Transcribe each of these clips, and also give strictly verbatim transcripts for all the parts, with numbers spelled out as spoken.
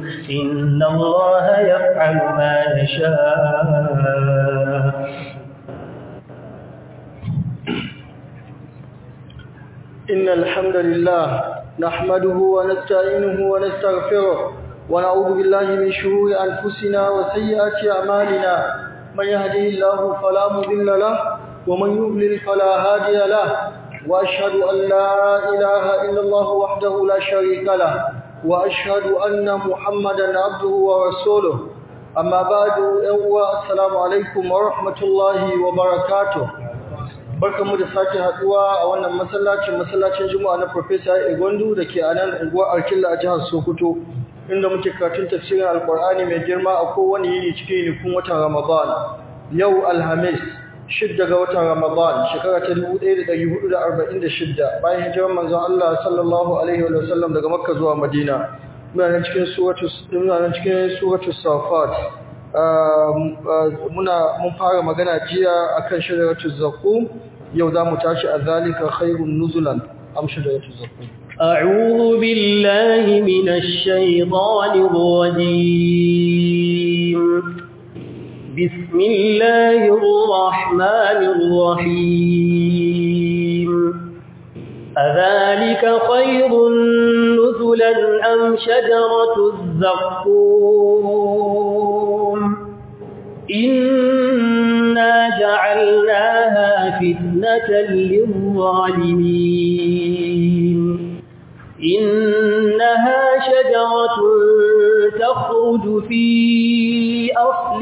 إن الله يفعل ما يشاء إن الحمد لله نحمده ونستعينه ونستغفره ونعوذ بالله من شرور أنفسنا وسيئات أعمالنا من يهده الله فلا مضل له ومن يضلل فلا هادي له وأشهد أن لا إله إلا الله وحده لا شريك له وأشهد أن محمدا عبده ورسوله أما بعد السلام عليكم ورحمة الله وبركاته barkamu da sake haduwa a wannan masallacin masallacin Juma'a na Professor Egondu dake a nan unguwar Arkilla a jihar Sokoto inda muke karatun tafsirin Alkur'ani mai girma a kowane yini cikin yinikun watan Ramadan yau Alhamis shidda ga watan Ramadan shekara ta dubu ɗaya da ɗari hudu da arba'in da shida bayan hijirar manzon Allah sallallahu alaihi wa sallam daga Makka zuwa Madina muna nan cikin suratul muna nan cikin suratul Safat muna mun fara magana jiya akan shajaratul zaqum yau zamu tashi azalika khairun nuzulan am shajaratul zaqum a'udhu billahi minash shaitanir rajim bismillahir rahmanir rahim azalika khairun nuzulan am shajaratul zaqum إنا جعلناها فتنة للظالمين إنها شجرة تخرج في أصل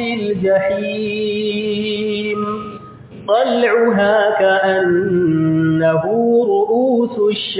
الجحيم طلعها كأنه رؤوس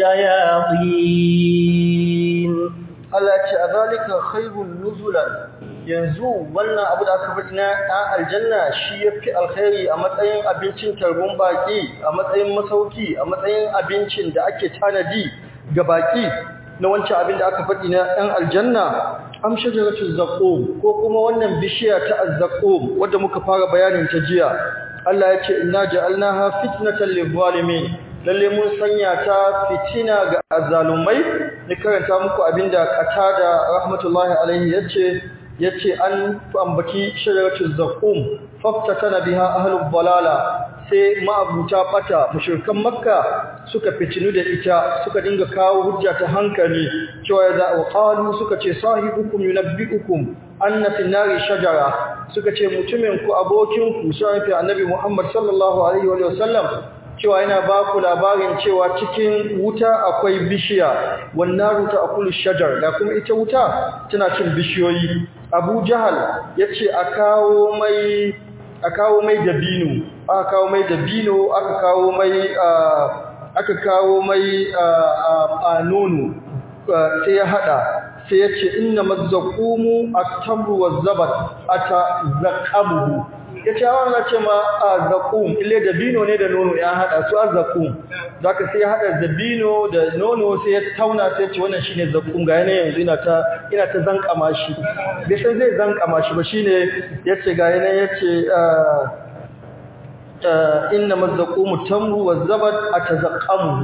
الشياطين Allah ce a zalika khairun nuzulan yanzu wannan abu da aka faɗi na ɗan aljanna shi yafi alkhairi a matsayin abincin tarbun baki a matsayin masauki a matsayin abincin da ake tanadi ga baki na wancan abin da aka faɗi na ɗan aljanna am shajaratul zaqum ko kuma wannan bishiya ta azzaqum wanda muka fara bayanin ta jiya Allah ya ce inna ja'alnaha fitnatan lil-zalimin lalle mun sanya ta fitina ga azzalumai ni karanta muku abinda Qatada rahmatullahi alaihi yace yace an ambaci shajaratul zaqum faftatana biha ahlul balala sai ma'abuta bata mushrikan makka suka fitinu da ita suka dinga kawo hujja ta hankali cewa za wa qalu suka ce sahibukum yunabbiukum anna fi nari shajara suka ce mutumin ku abokin ku sai annabi Muhammad sallallahu alaihi wa sallam cewa yana ba ku labarin cewa cikin wuta akwai bishiya wannan ruta akulu shajar da kuma ita wuta tana cin bishiyoyi Abu Jahal yace a kawo mai a kawo mai dabino aka kawo mai dabino aka kawo mai aka kawo mai a nono sai ya hada sai yace inna mazzaqumu at-tamru waz-zabat atazaqamu yace wannan ce ma azaqum ille dabino ne da nono ya hada su azaqum zaka sai hada dabino da nono sai ya tauna sai ce wannan shine zaqum ga yana yanzu ina ta ina ta zankama shi bai san zai zankama shi ba shine yace ga yana yace inna mazzaqumu tamru waz-zabat atazaqamu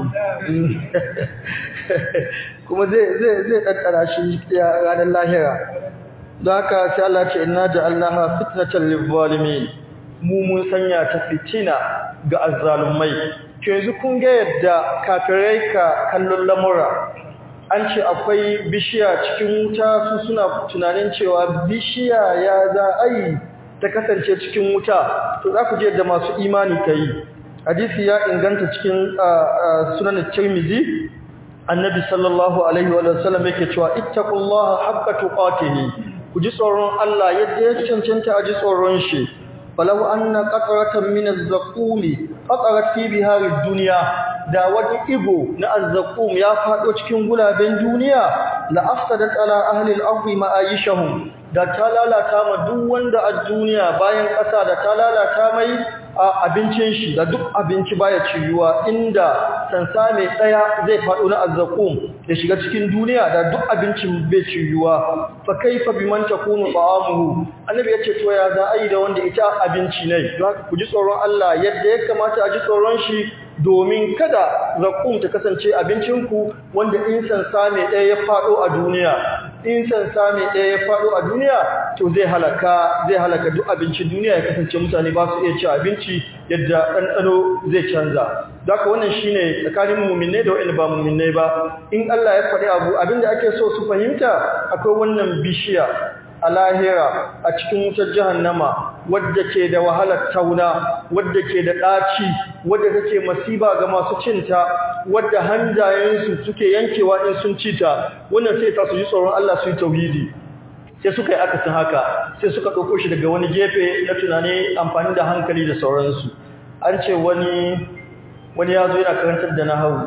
kuma zai zai zai daddara shi ranar lahira don haka sai Allah ce inna ja'alnaha fitnatan lil-zalimin mu mun sanya ta fitina ga azzalumai to yanzu kun ga yadda kafirai ka kallon lamura an ce akwai bishiya cikin wuta su suna tunanin cewa bishiya ya za ai ta kasance cikin wuta to za ku ji yadda masu imani kai hadisi ya inganta cikin sunan Tirmidhi annabi sallallahu alaihi wa sallam yake cewa ittaqullaha haqqa tuqatihi ku ji tsoron Allah yadda ya cancanta a ji tsoron shi falau anna qatratan min az-zaqumi qatarat fi biharid dunya da wani igo na az-zaqum ya fado cikin gulaben duniya la afsadat ala ahli al-ardi ma'ayishahum da ta lalata ma duk wanda a duniya bayan ƙasa da ta lalata mai abincin shi da duk abinci baya ciyuwa inda sansa mai tsaya zai faɗo na azzaqum ya shiga cikin duniya da duk abincin bai ciyuwa fa kaifa biman takunu ta'amuhu annabi yace to ya za a yi da wanda ita abinci ne zaka ku ji tsoron Allah yadda ya kamata a ji tsoron shi domin kada zaqum ta kasance abincinku wanda in sansa mai ɗaya ya faɗo a duniya in san sami ɗaya ya faɗo a duniya to zai halaka zai halaka duk abincin duniya ya kasance mutane ba su iya ci abinci yadda ɗanɗano zai canza haka wannan shine tsakanin mu'minai da wa'anda ba mu'minai ba in Allah ya faɗi abu abinda ake so su fahimta akwai wannan bishiya a lahira a cikin wutar jahannama wadda ke da wahalar tauna wadda ke da ɗaci wadda take masiba ga masu cinta wadda hanjayensu suke yankewa in sun ci ta wannan sai ta su ji tsoron Allah su yi tauhidi sai suka yi akasin haka sai suka ɗauko shi daga wani gefe na tunani amfani da hankali da sauransu an ce wani wani ya zo yana karantar da nahawu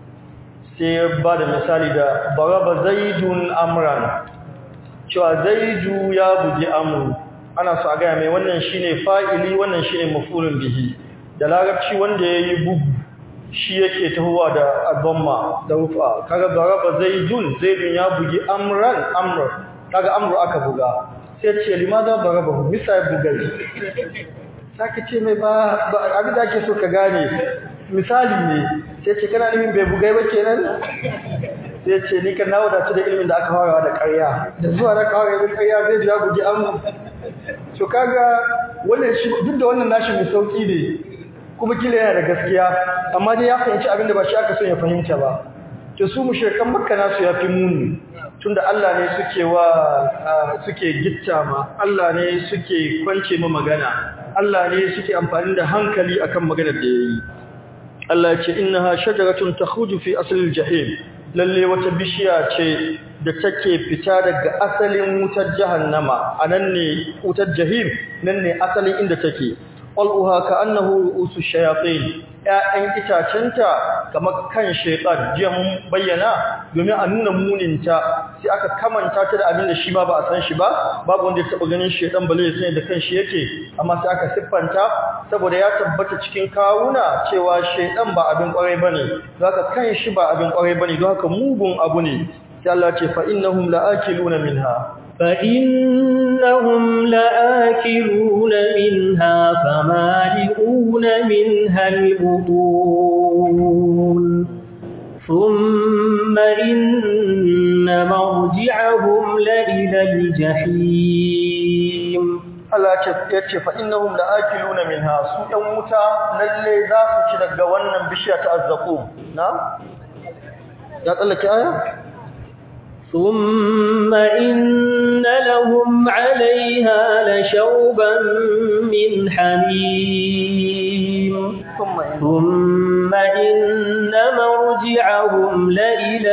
sai ya ba da misali da baraba zaidun amran cewa zaidu ya bugi amru ana so a gaya mai wannan shine fa'ili wannan shine maf'ulun bihi da larabci wanda yayi bugu shi yake tahowa da dhamma da rufa kaga daraba zaidun zaidun ya bugi amran amr kaga amru aka buga sai ce limaza darabahu misal bugai saka ce mai ba abin da ake so ka gane misali ne sai ce kana nufin bai bugai ba kenan sai ce ni kan nawo da da ilimin da aka fara da ƙarya da zuwa da kawai da ƙarya zai ya bugi amru to kaga wannan shi duk da wannan nashi mai sauki ne kuma kila yana da gaskiya amma dai ya fahimci abin da ba shi aka so ya fahimta ba to su mushrikan makka nasu ya fi muni tunda Allah ne suke wa suke gitta ma Allah ne suke kwance ma magana Allah ne suke amfani da hankali akan maganar da yayi Allah ya ce innaha shajaratun takhruju fi aslil jahim lalle wata bishiya ce da take fita daga asalin wutar jahannama anan ne wutar jahim nan ne asalin inda take qal'uha ka'annahu ru'usu shayatin ya'an itacenta kamar kan shaytan jiya mun bayyana domin a nuna muninta sai aka kamanta ta da abin da shi ma ba a san shi ba babu wanda ya taba ganin shaytan bale ya sani da kanshi yake amma sai aka siffanta saboda ya tabbata cikin kawuna cewa shaytan ba abin kwarai bane zaka kan shi ba abin kwarai bane don haka mugun abu ne sai Allah ce fa innahum la'akiluna minha فإنهم لآكلون منها فمالئون منها البطون ثم إن مرجعهم لإلى الجحيم Allah ya ce fa innahum la'akiluna minha su ɗan wuta lalle za su ci daga wannan bishiya ta azzaqum na ya tsallake aya ثم إن لهم عليها لشوبا من حميم ثم إن مرجعهم لإلى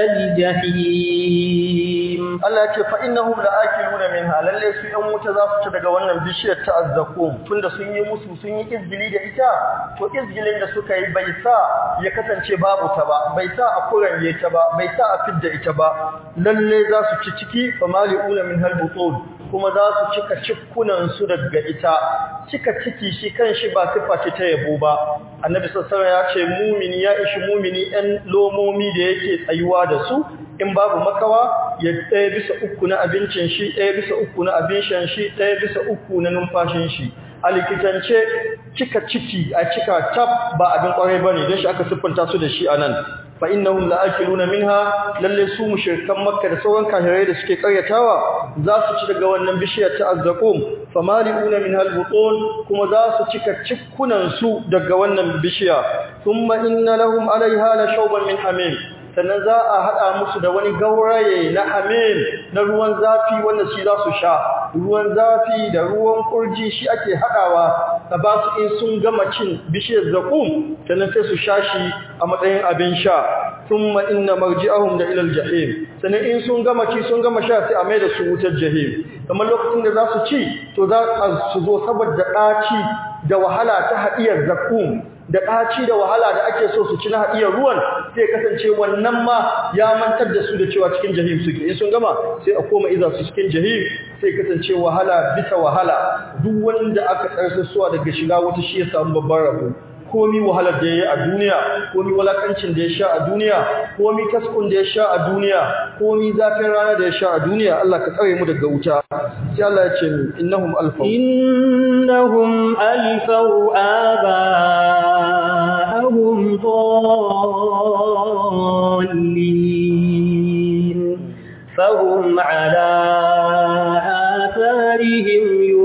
الجحيم Allah ce fa innahum la'akiluna minha lalle su ɗan wuta za su ci daga wannan bishiyar ta azzaqum tunda sun yi musu sun yi izgili da ita to izgilin da suka yi bai sa ya kasance babu ta ba bai sa a kuranye ta ba bai sa a fidda ita ba lalle za su ci ciki fa mali'una minhal butun kuma za su cika cikkunan su daga ita cika ciki shi kanshi ba sifa ce ta yabo ba annabi sallallahu alaihi wasallam ya ce mumini ya ishi mumini ɗan lomomi da yake tsayuwa da su in babu makawa ya ɗaya bisa uku na abincin shi ɗaya bisa uku na abin shan shi ɗaya bisa uku na numfashin shi a likitance cika ciki a cika tab ba abin kwarai bane don shi aka siffanta su da shi anan fa innahum la'akiluna minha lalle su mushrikan makka da sauran kafirai da suke karyatawa za su ci daga wannan bishiyar ta azzaqum famali'una minha albutun kuma za su cika cikkunan su daga wannan bishiya thumma inna lahum 'alayha la shawban min hamim sannan za a haɗa musu da wani gauraye na hamim na ruwan zafi wanda shi za su sha ruwan zafi da ruwan kurji shi ake haɗawa da ba su in sun gama cin bishiyar zakum sannan sai su sha shi a matsayin abin sha thumma inna marji'ahum da ilal jahim sannan in sun gama ci sun gama sha sai a mai da su wutar jahim kamar lokacin da za su ci to za su zo saboda ɗaci da wahala ta haɗiyar zakum da ɗaci da wahala da ake so su ci na haɗiyar ruwan sai kasance wannan ma ya mantar da su da cewa cikin jahim suke in sun gama sai a koma iza su cikin jahim sai kasance wahala bisa wahala duk wanda aka tsarsa suwa daga shiga wata shi ya samu babban rabo komi wahalar da ya yi a duniya komi walakancin da ya sha a duniya komi taskun da ya sha a duniya komi zafin rana da ya sha a duniya Allah ka tsare mu daga wuta sai Allah ya ce innahum alfaw innahum alfaw aba'ahum dallin فهم على آثارهم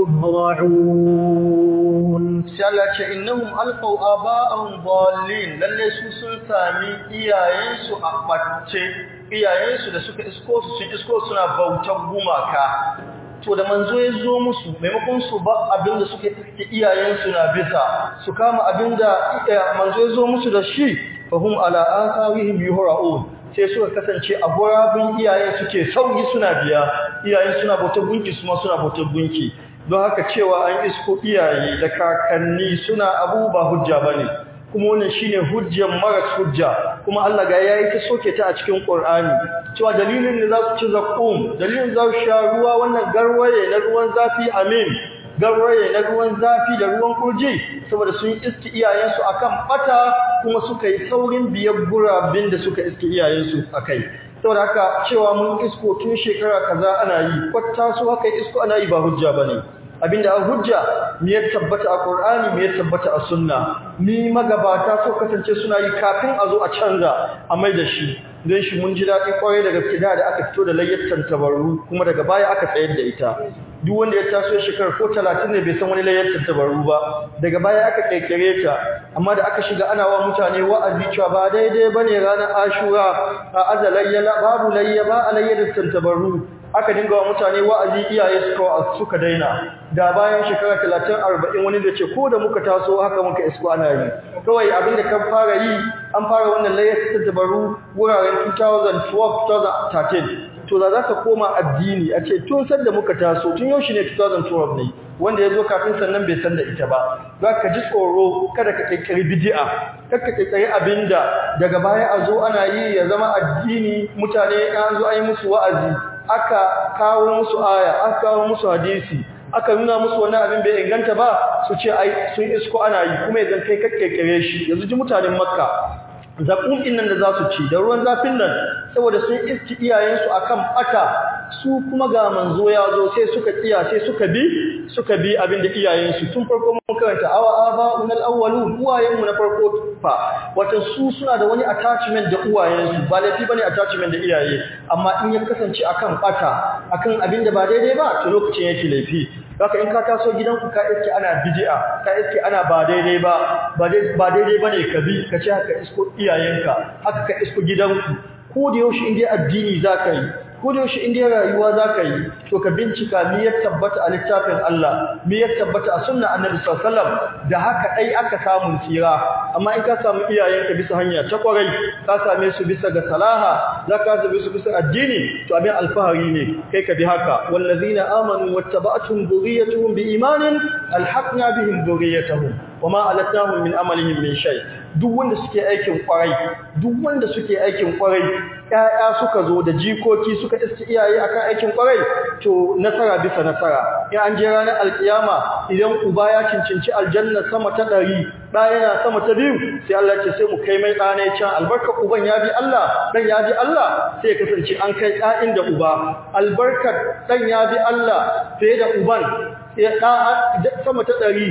يهرعون Allah ce innahum alqaw aba'ahum dallin lalle su sun sami iyayensu a bacce iyayensu da suka isko su sun isko suna bautar gumaka to da manzo ya zo musu maimakon su ba abinda suka iske iyayensu na bisa su kama abinda manzo ya zo musu da shi fahum ala asawihim yuhra'un sai suka kasance a gurabin iyayen suke sauyi suna biya iyayen suna bautar gunki su ma suna bautar gunki don haka cewa an isko iyaye da kakanni suna abu ba hujja bane kuma wannan shine hujjar maras hujja kuma Allah ga yayi ta soke ta a cikin Qur'ani cewa dalilin ne za su ci zakum dalilin za su sha ruwa wannan garwaye na ruwan zafi amin garwaye na ruwan zafi da ruwan kurji saboda sun iski iyayensu akan bata kuma suka yi saurin biyar gurabin da suka iski iyayensu akai saboda haka cewa mun isko tun shekara kaza ana yi kwatta su haka isko ana yi ba hujja bane abinda a hujja me ya tabbata a Qur'ani me ya tabbata a sunna ni magabata so kasance suna yi kafin a zo a canza a mai da shi don shi mun ji daɗi kwarai daga gaske da aka fito da layyatan tabarru kuma daga baya aka tsayar da ita duk wanda ya taso shekarar ko talatin ne bai san wani layyatan tabarru ba daga baya aka kaikire ta amma da aka shiga ana wa mutane wa'azi cewa ba daidai bane ranar Ashura a azalayya babu layya ba alayyadan tabarru aka dinga wa mutane wa'azi iyaye suka suka daina da bayan shekara talatin arba'in wani da ce ko da muka taso haka muka isko ana yi kawai abinda kan fara yi an fara wannan layyar tabaru wuraren two thousand twelve two thousand thirteen to da za ka koma addini a ce tun sanda muka taso tun yaushe ne two thousand twelve ne wanda ya zo kafin sannan bai san da ita ba za ka ji tsoro kada ka kirkiri bid'a kada ka kirkiri abinda daga baya a zo ana yi ya zama addini mutane an zo an yi musu wa'azi aka kawo musu aya aka kawo musu hadisi aka nuna musu wani abin bai inganta ba su ce ai sun isko ana yi kuma idan kai kakkekere shi yanzu ji mutanen makka zakum din nan da za su ci da ruwan zafin nan saboda sun iski iyayensu akan bata su kuma ga manzo ya zo sai suka tsiya sai suka bi suka bi abin da iyayensu tun farko mun karanta awa aba unal awwalun uwayenmu na farko fa wato su suna da wani attachment da uwayensu ba laifi bane attachment da iyaye amma in ya kasance akan bata akan abin da ba daidai ba to lokacin yake laifi haka in ka taso gidanku ka iske ana bid'a ka iske ana ba daidai ba ba daidai bane ka bi ka ce haka isko iyayenka haka ka isko gidanku ko da yaushe in dai addini zaka yi ko da yaushe in dai rayuwa zaka yi to ka bincika me ya tabbata a littafin Allah me ya tabbata a sunnar Annabi sallallahu alaihi wasallam da haka dai aka samu tsira amma in ka samu iyayenka bisa hanya ta kwarai ka same su bisa ga salaha zaka zabe su bisa addini to abin alfahari ne kai ka bi haka wallazina amanu wattaba'atuhum dhurriyyatuhum biimanin alhaqna bihim dhurriyyatuhum wama alatnahum min amalihim min shay duk wanda suke aikin kwarai duk wanda suke aikin kwarai ƴaƴa suka zo da jikoki suka iske iyaye akan aikin kwarai to nasara bisa nasara in an je ranar alkiyama idan uba ya cincinci aljanna sama ta ɗari ɗa yana sama ta biyu sai Allah ce sai mu kai mai ɗane can albarkar uban ya bi Allah ɗan ya bi Allah sai ya kasance an kai ɗa'in da uba albarkar ɗan ya bi Allah fiye da uban sai ɗa sama ta ɗari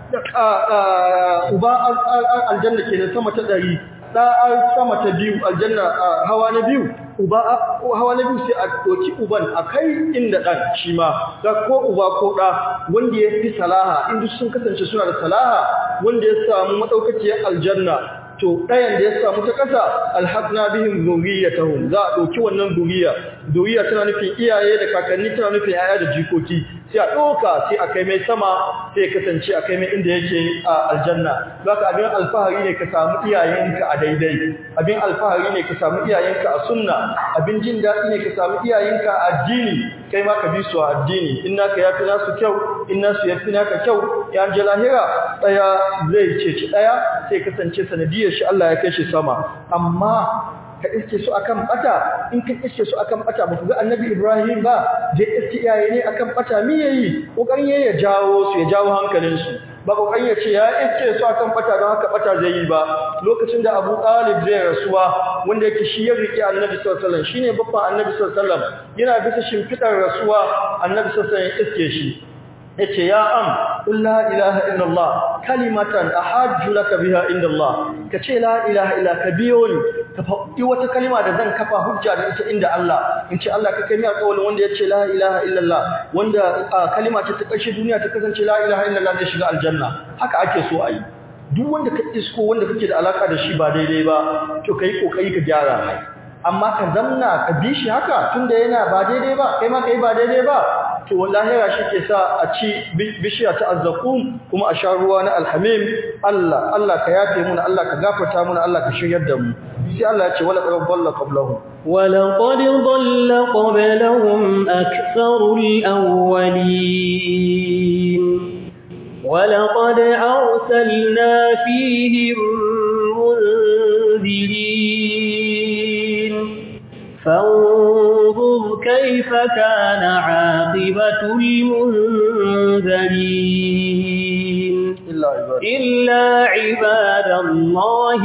uba aljanna kenan sama ta ɗari ɗa'ar sama ta biyu aljanna hawa na biyu uba hawa na biyu sai a doki uban a kai inda ɗan shi ma ga ko uba ko ɗa wanda ya fi salaha inda sun kasance suna da salaha wanda ya samu matsaukaciyar aljanna to ɗayan da ya samu ta ƙasa alhaqna bihim zurriyatahum za a ɗauki wannan zuriya zuriya tana nufin iyaye da kakanni tana nufin yaya da jikoki sai a ɗauka sai a kai mai sama sai ya kasance a kai mai inda yake a aljanna zaka abin alfahari ne ka samu iyayenka a daidai abin alfahari ne ka samu iyayenka a sunna abin jin daɗi ne ka samu iyayenka a addini kai ma ka bi su a addini in naka yafi nasu kyau in nasu yafi naka kyau ya je lahira ɗaya zai ceci ɗaya sai kasance sanadiyar shi Allah ya kai shi sama amma ka iske su akan bata in ka iske su akan bata ba ku ga annabi Ibrahim ba je iske iyaye ne akan bata me yayi kokarin yayi ya jawo su ya jawo hankalin su ba kokarin ya ce ya iske su akan bata don haka bata zai yi ba lokacin da Abu Talib zai rasuwa wanda yake shi ya rike annabi sallallahu alaihi wasallam shine babban annabi sallallahu alaihi wasallam yana bisa shimfidar rasuwa annabi sallallahu alaihi wasallam iske shi yace ya am qul la ilaha illallah kalimatan ahajju laka biha indallah ka ce la ilaha illa ka biyo ni ka faɗi wata kalma da zan kafa hujja da ita inda Allah in ce Allah ka kai ni alƙawarin wanda ya ce la ilaha illallah wanda kalma ce ta ƙarshe duniya ta kasance la ilaha illallah zai shiga aljanna haka ake so a yi duk wanda ka isko wanda kake da alaka da shi ba daidai ba to kai kokari ka gyara mai amma ka zamna ka bi shi haka tunda yana ba daidai ba kai ma kai ba daidai ba to wallahi ra shi ke sa a ci bishiya ta azzaqum kuma a sha ruwa na alhamim Allah Allah ka yafe mu Allah ka gafarta mu Allah ka shiryar da mu sai Allah ya ce wala qad dalla qablahum wala qad dalla qablahum aktharul awwalin wala qad arsalna fihim munzirin فانظر كيف كان عاقبة المنذرين إلا عباد, إلا عباد الله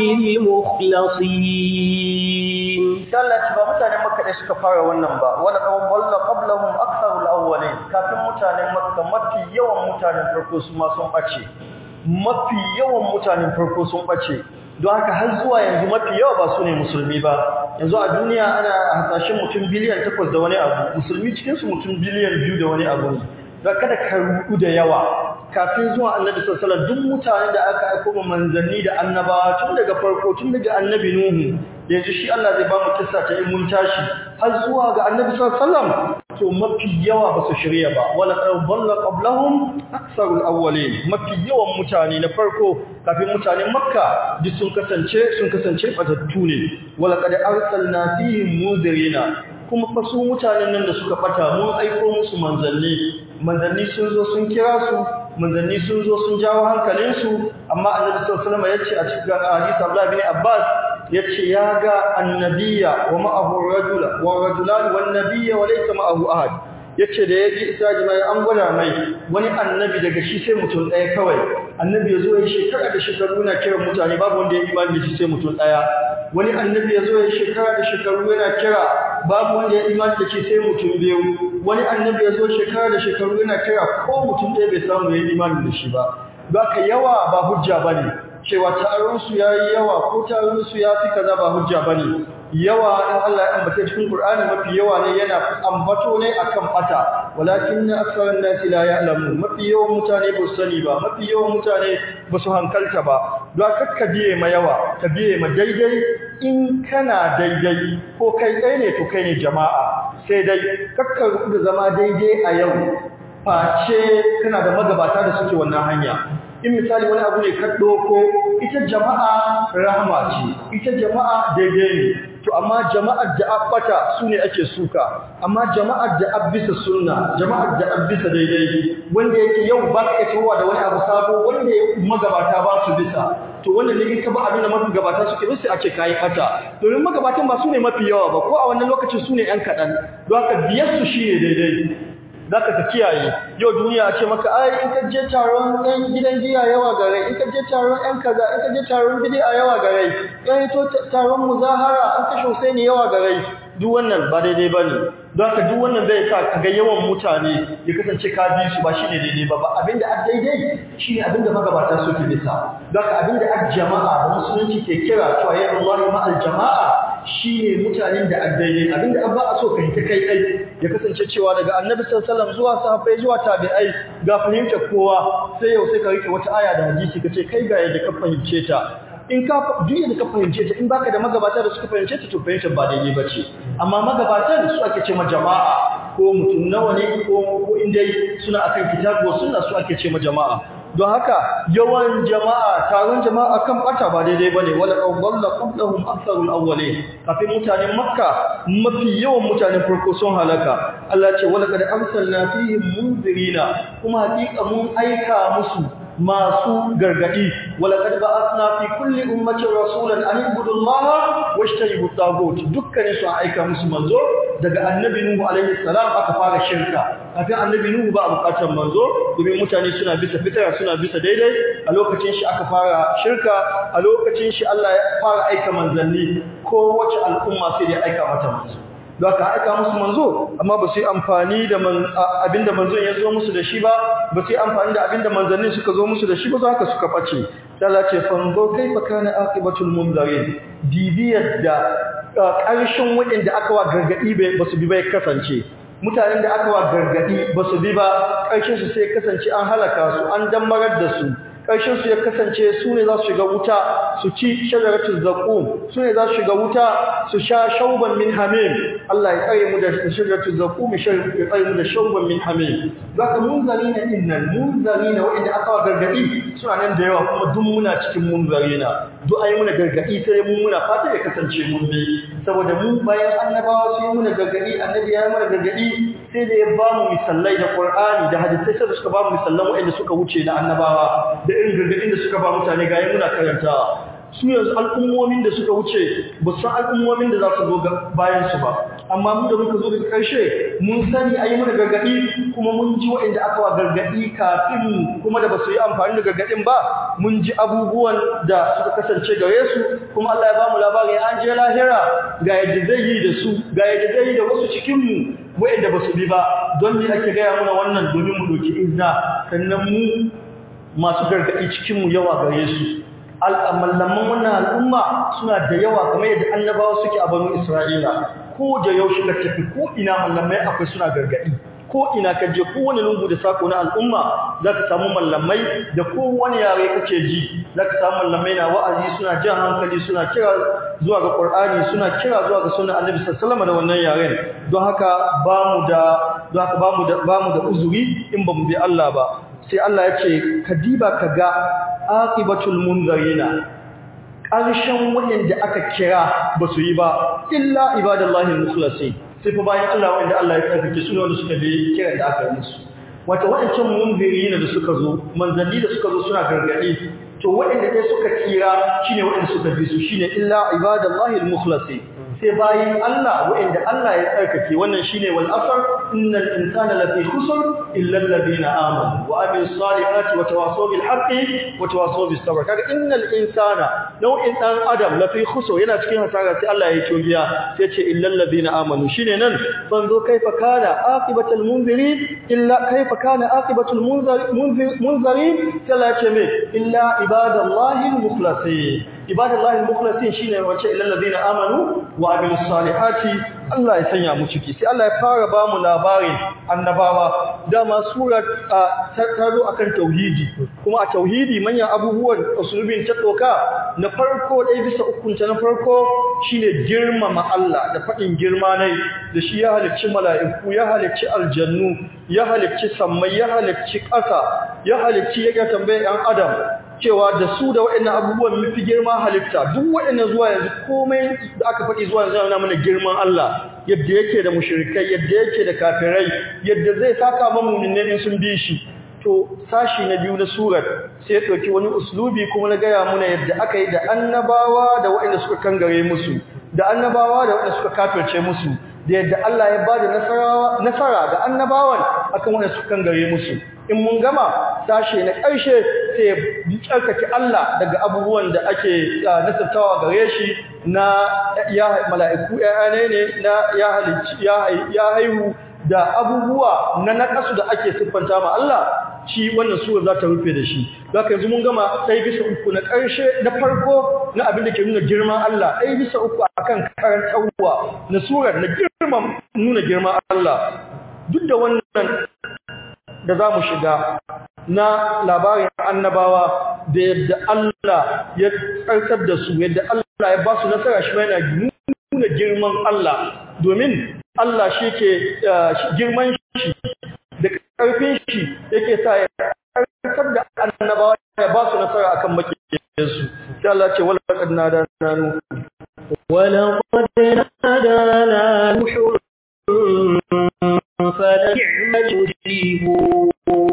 المخلصين قال الله تبا متاني مكة إسكا فارا وننبا ولقد ضل قبلهم أكثر الأولين كافي متاني مكة مفي يوم متاني فرقوس ما سنبتشي مفي يوم متاني فرقوس سنبتشي don haka har zuwa yanzu mafi yawa ba su ne musulmi ba yanzu a duniya ana hasashen mutum biliyan takwas da wani abu musulmi cikinsu mutum biliyan biyu da wani abu ne don kada ka rudu da yawa kafin zuwa annabi sallallahu alaihi wasallam duk mutanen da aka aiko ma manzanni da annabawa tun daga farko tun daga annabi nuhu yanzu shi Allah zai ba mu kissa ta in mun tashi har zuwa ga annabi sallallahu alaihi wasallam to mafi yawa ba su shirya ba wala dalla qablahum aktharul awwalin mafi yawan mutane na farko kafin mutanen makka duk sun kasance sun kasance batattu ne wala qad arsalna fihim munzirina kuma fa su mutanen nan da suka bata mun aiko musu manzanni manzanni sun zo sun kira su manzanni sun zo sun jawo hankalinsu amma annabi sallallahu alaihi wasallam yace a cikin hadisi Abdullah bin Abbas yace ya ga annabiya wa ma'ahu rajula wa rajulan wan nabiyya wa laysa ma'ahu ahad yace da yaji isaji mai an gwada mai wani annabi daga shi sai mutum ɗaya kawai annabi yazo ya shekara da shekaru na kira mutane babu wanda ya imani da shi sai mutum ɗaya wani annabi yazo ya shekara da shekaru yana kira babu wanda ya imani da shi sai mutum biyu wani annabi yazo shekara da shekaru yana kira ko mutum ɗaya bai samu ya imani da shi ba baka yawa ba hujja bane cewa taron su yayi yawa ko taron su ya fi kaza ba hujja bane yawa in Allah ya ambata cikin Qur'ani mafi yawa ne yana ambato ne akan bata walakin aktharun nasi la ya'lamun mafi yawan mutane ba su sani ba mafi yawan mutane ba su hankalta ba don kakka biye ma yawa ka biye ma daidai in kana daidai ko kai kai ne to kai ne jama'a sai dai kakka da zama daidai a yau face kana da magabata da suke wannan hanya in misali wani abu ne ka doko ita jama'a rahama ce ita jama'a daidai ne to amma jama'ar da abbata sune ake suka amma jama'ar da abbisa sunna jama'ar da abbisa daidai wanda yake yau ba ka tawa da wani abu sabo wanda magabata ba su bisa to wannan ne in ka ba abin da magabata suke bisa ake kai fata domin magabatan ba sune mafi yawa ba ko a wannan lokacin sune yan kadan don haka biyar su shine daidai zaka ka kiyaye yau duniya ce maka ai in ka je taron ɗan gidan giya yawa gare in ka je taron ɗan kaza in ka je taron bid'a yawa gare in to taron muzahara an kashe Husaini yawa gare duk wannan ba daidai bane don haka duk wannan zai sa ka ga yawan mutane ya kasance ka bi su ba shine daidai ba ba abinda a daidai shine abinda magabata suke bisa don haka abinda a jama'a da musulunci ke kira cewa ya Allah ma'al jama'a shine mutanen da addai abinda abba a so ka yi ta kai kai ya kasance cewa daga annabi sallallahu alaihi wasallam zuwa sahabbai zuwa tabi'ai ga fahimtar kowa sai yau sai ka rike wata aya da hadisi kace kai ga yadda ka fahimce ta in ka duk da ka fahimce ta in baka da magabata da suka fahimce ta to fahimtar ba daidai bace amma magabatan su ake ce ma jama'a ko mutum nawa ne ko ko indai suna akan kitabu sunna su ake ce ma jama'a don haka yawan jama'a taron jama'a kan bata ba daidai bane wala qawalla qablahum aktharul awwalin kafin mutanen makka mafi yawan mutanen farko sun halaka Allah ce wala kad arsalna fihim munzirina kuma hakika mun aika musu masu gargadi wala kad ba'athna fi kulli ummatin rasulan an ibudu allaha washtanibu tagut dukkanin su aika musu manzo daga annabi nuhu alaihi salam aka fara shirka kafin annabi nuhu ba bukatar manzo domin mutane suna bisa fitara suna bisa daidai a lokacin shi aka fara shirka a lokacin shi Allah ya fara aika manzanni ko wace al'umma sai da aika mata manzo don ka aika musu manzo amma ba su yi amfani da abinda manzon ya zo musu da shi ba ba su yi amfani da abinda manzanni suka zo musu da shi ba za ka suka face Allah ce fanzo kaifa kana aqibatul munzarin dibiyar da ƙarshen waɗanda aka wa gargadi ba su bi bai kasance mutanen da aka wa gargadi ba su bi ba ƙarshen su sai kasance an halaka su an dammarar da su ƙarshen su ya kasance su ne za su shiga wuta su ci shajaratul zaqum su ne za su shiga wuta su sha shauban min hamim Allah ya tsare mu da shajaratul zaqum ya tsare mu da shauban min hamim zaka munzarina innan munzarina wanda aka wa gargadi suna nan da yawa kuma duk muna cikin munzarina duk ayi muna gargadi sai mu muna fata ya kasance mun bi saboda mu bayan annabawa su yi muna gargadi annabi ya yi muna gargadi sai da ya ba mu misallai da Qur'ani da hadisai sai suka ba mu misallan wanda suka wuce na annabawa da irin gargadin da suka ba mutane ga yayin muna karantawa su yanzu al'ummomin da suka wuce ba san al'ummomin da za su zo bayan su ba amma mu da muka zo daga ƙarshe mun sani ayi mana gargadi kuma mun ji waɗanda aka wa gargadi kafin mu kuma da ba su yi amfani da gargadin ba mun ji abubuwan da suka kasance gare su kuma Allah ya ba mu labari an je lahira ga yadda zai yi da su ga yadda zai yi da wasu cikin mu waɗanda ba su bi ba don me ake gaya mana wannan domin mu doki izna sannan mu masu gargadi cikin mu yawa gare su al'amallaman wannan al'umma suna da yawa kamar yadda annabawa suke a banu Isra'ila ko da yaushe ka tafi ko ina mallamai akwai suna gargadi ko ina ka je ko wani lungu da sako na al'umma zaka samu mallamai da ko wani yare kake ji zaka samu mallamai na wa'azi suna jan hankali suna kira zuwa ga Qur'ani suna kira zuwa ga sunnar Annabi sallallahu alaihi wasallam da wannan yaren don haka bamu da don haka bamu da bamu da uzuri in bamu bi Allah ba sai Allah ya ce kadiba kaga aqibatul munzarina ƙarshen wanda aka kira ba su yi ba illa ibadallahi al-mukhlasin sai fa bayan Allah wanda Allah ya tsarkake su ne wanda suka bi kiran da aka yi musu wato waɗancan munzirina da suka zo manzanni da suka zo suna gargadi to waɗanda dai suka kira shine waɗanda suka bi su shine illa ibadallahi al-mukhlasin sai bayin Allah waɗanda Allah ya tsarkake wannan shine wal asr innal insana lafi khusr illa alladhina amanu wa amilus salihati wa tawasaw bil haqqi wa tawasaw bis sabr kaga innal insana nau'in dan adam lafi khusr yana cikin hasara sai Allah ya togiya sai ce illa alladhina amanu shine nan banzo kaifa kana aqibatul munzirin illa kaifa kana aqibatul munzirin sai Allah ya ce me illa ibadallahi al mukhlasin ibadallahi al-mukhlasin shine wace illal ladina amanu wa amilus salihati Allah ya sanya mu ciki sai Allah ya fara ba mu labarin annabawa dama surat ta zo akan tauhidi kuma a tauhidi manyan abubuwan usulubin ta doka na farko dai bisa ukunta na farko shine girmama Allah da fadin girma nai da shi ya halicci mala'iku ya halicci aljannu ya halicci sammai ya halicci ƙasa ya halicci ya tambaye ɗan adam cewa da su da waɗannan abubuwan mafi girma halitta duk waɗannan zuwa yanzu komai da aka faɗi zuwa yanzu yana mana girman Allah yadda yake da mushrikai yadda yake da kafirai yadda zai saka ma mu'minai in sun bi shi to sashi na biyu na surar sai ya ɗauki wani uslubi kuma na gaya muna yadda aka yi da annabawa da waɗanda suka kangare musu da annabawa da waɗanda suka kafirce musu da yadda Allah ya bada nasara nasara ga annabawan akan waɗanda suka kangare musu in mun gama sashe na ƙarshe sai ya tsarkake Allah daga abubuwan da ake nasabtawa gare shi na ya mala'iku ƴaƴane ne na ya halicci ya haihu da abubuwa na nakasu da ake siffanta ma Allah shi wannan sura za ta rufe da shi zaka yanzu mun gama sai bisa uku na ƙarshe na farko na abin da ke nuna girman Allah sai bisa uku akan karantawa na surar na girman nuna girman Allah duk da wannan da za mu shiga na labarin annabawa da yadda Allah ya tsarkar da su yadda Allah ya ba su nasara shi yana nuna girman Allah domin Allah shi ke girman shi da ƙarfin shi yake sa ya tsarkar da annabawa ya ba su nasara akan makiyansu sai Allah ce wala qad nadana nuh wala qad nadana nuh فنعم المجيبون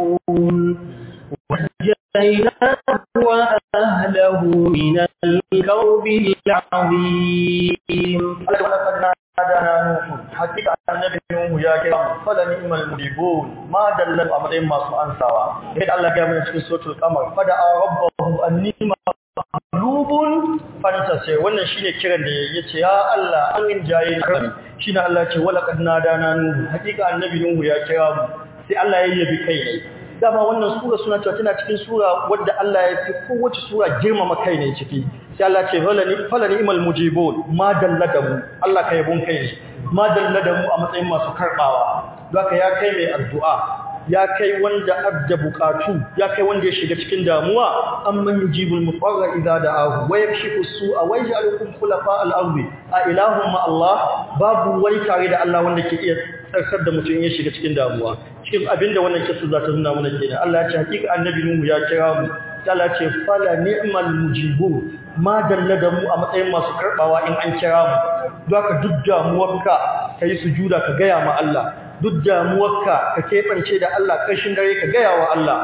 ونجيناه وأهله من الكرب العظيم ولقد نادانا نوح حقيقة النبي نوح يا كرام فلنعم المجيبون ما دل أمرين ما سأنسوا إذ الله قال من سورة القمر فدعا ربه أني maqlubun fantasir wannan shine kiran da yace ya Allah an jaye ni shine Allah ce wala qad nadana nuhu hakika annabi nuhu ya kira mu sai Allah ya yabi kai ne dama wannan sura suna cewa tana cikin sura wadda Allah ya ce kowace sura girmama kai ne ciki sai Allah ce falani falani imal mujibun ma dalladamu Allah kai bun kai ne ma dalladamu a matsayin masu karbawa don haka ya kai mai addu'a ya kai wanda adda bukatu ya kai wanda ya shiga cikin damuwa amman yujibul mutarra idza da'ahu wa yakshifu su'a wa yaj'alukum khulafa al-ardi a ilahum ma Allah babu wai tare da Allah wanda ke iya tsarkar da mutum ya shiga cikin damuwa cikin abinda wannan kissa za ta nuna mana kenan Allah ya ce hakika annabi Nuhu ya kira mu Allah ce fala ni'mal mujibu ma dalla da mu a matsayin masu karbawa in an kira mu don haka duk damuwarka kai sujuda ka gaya ma Allah duk damuwarka ka kebance da Allah ƙarshen dare ka gaya wa Allah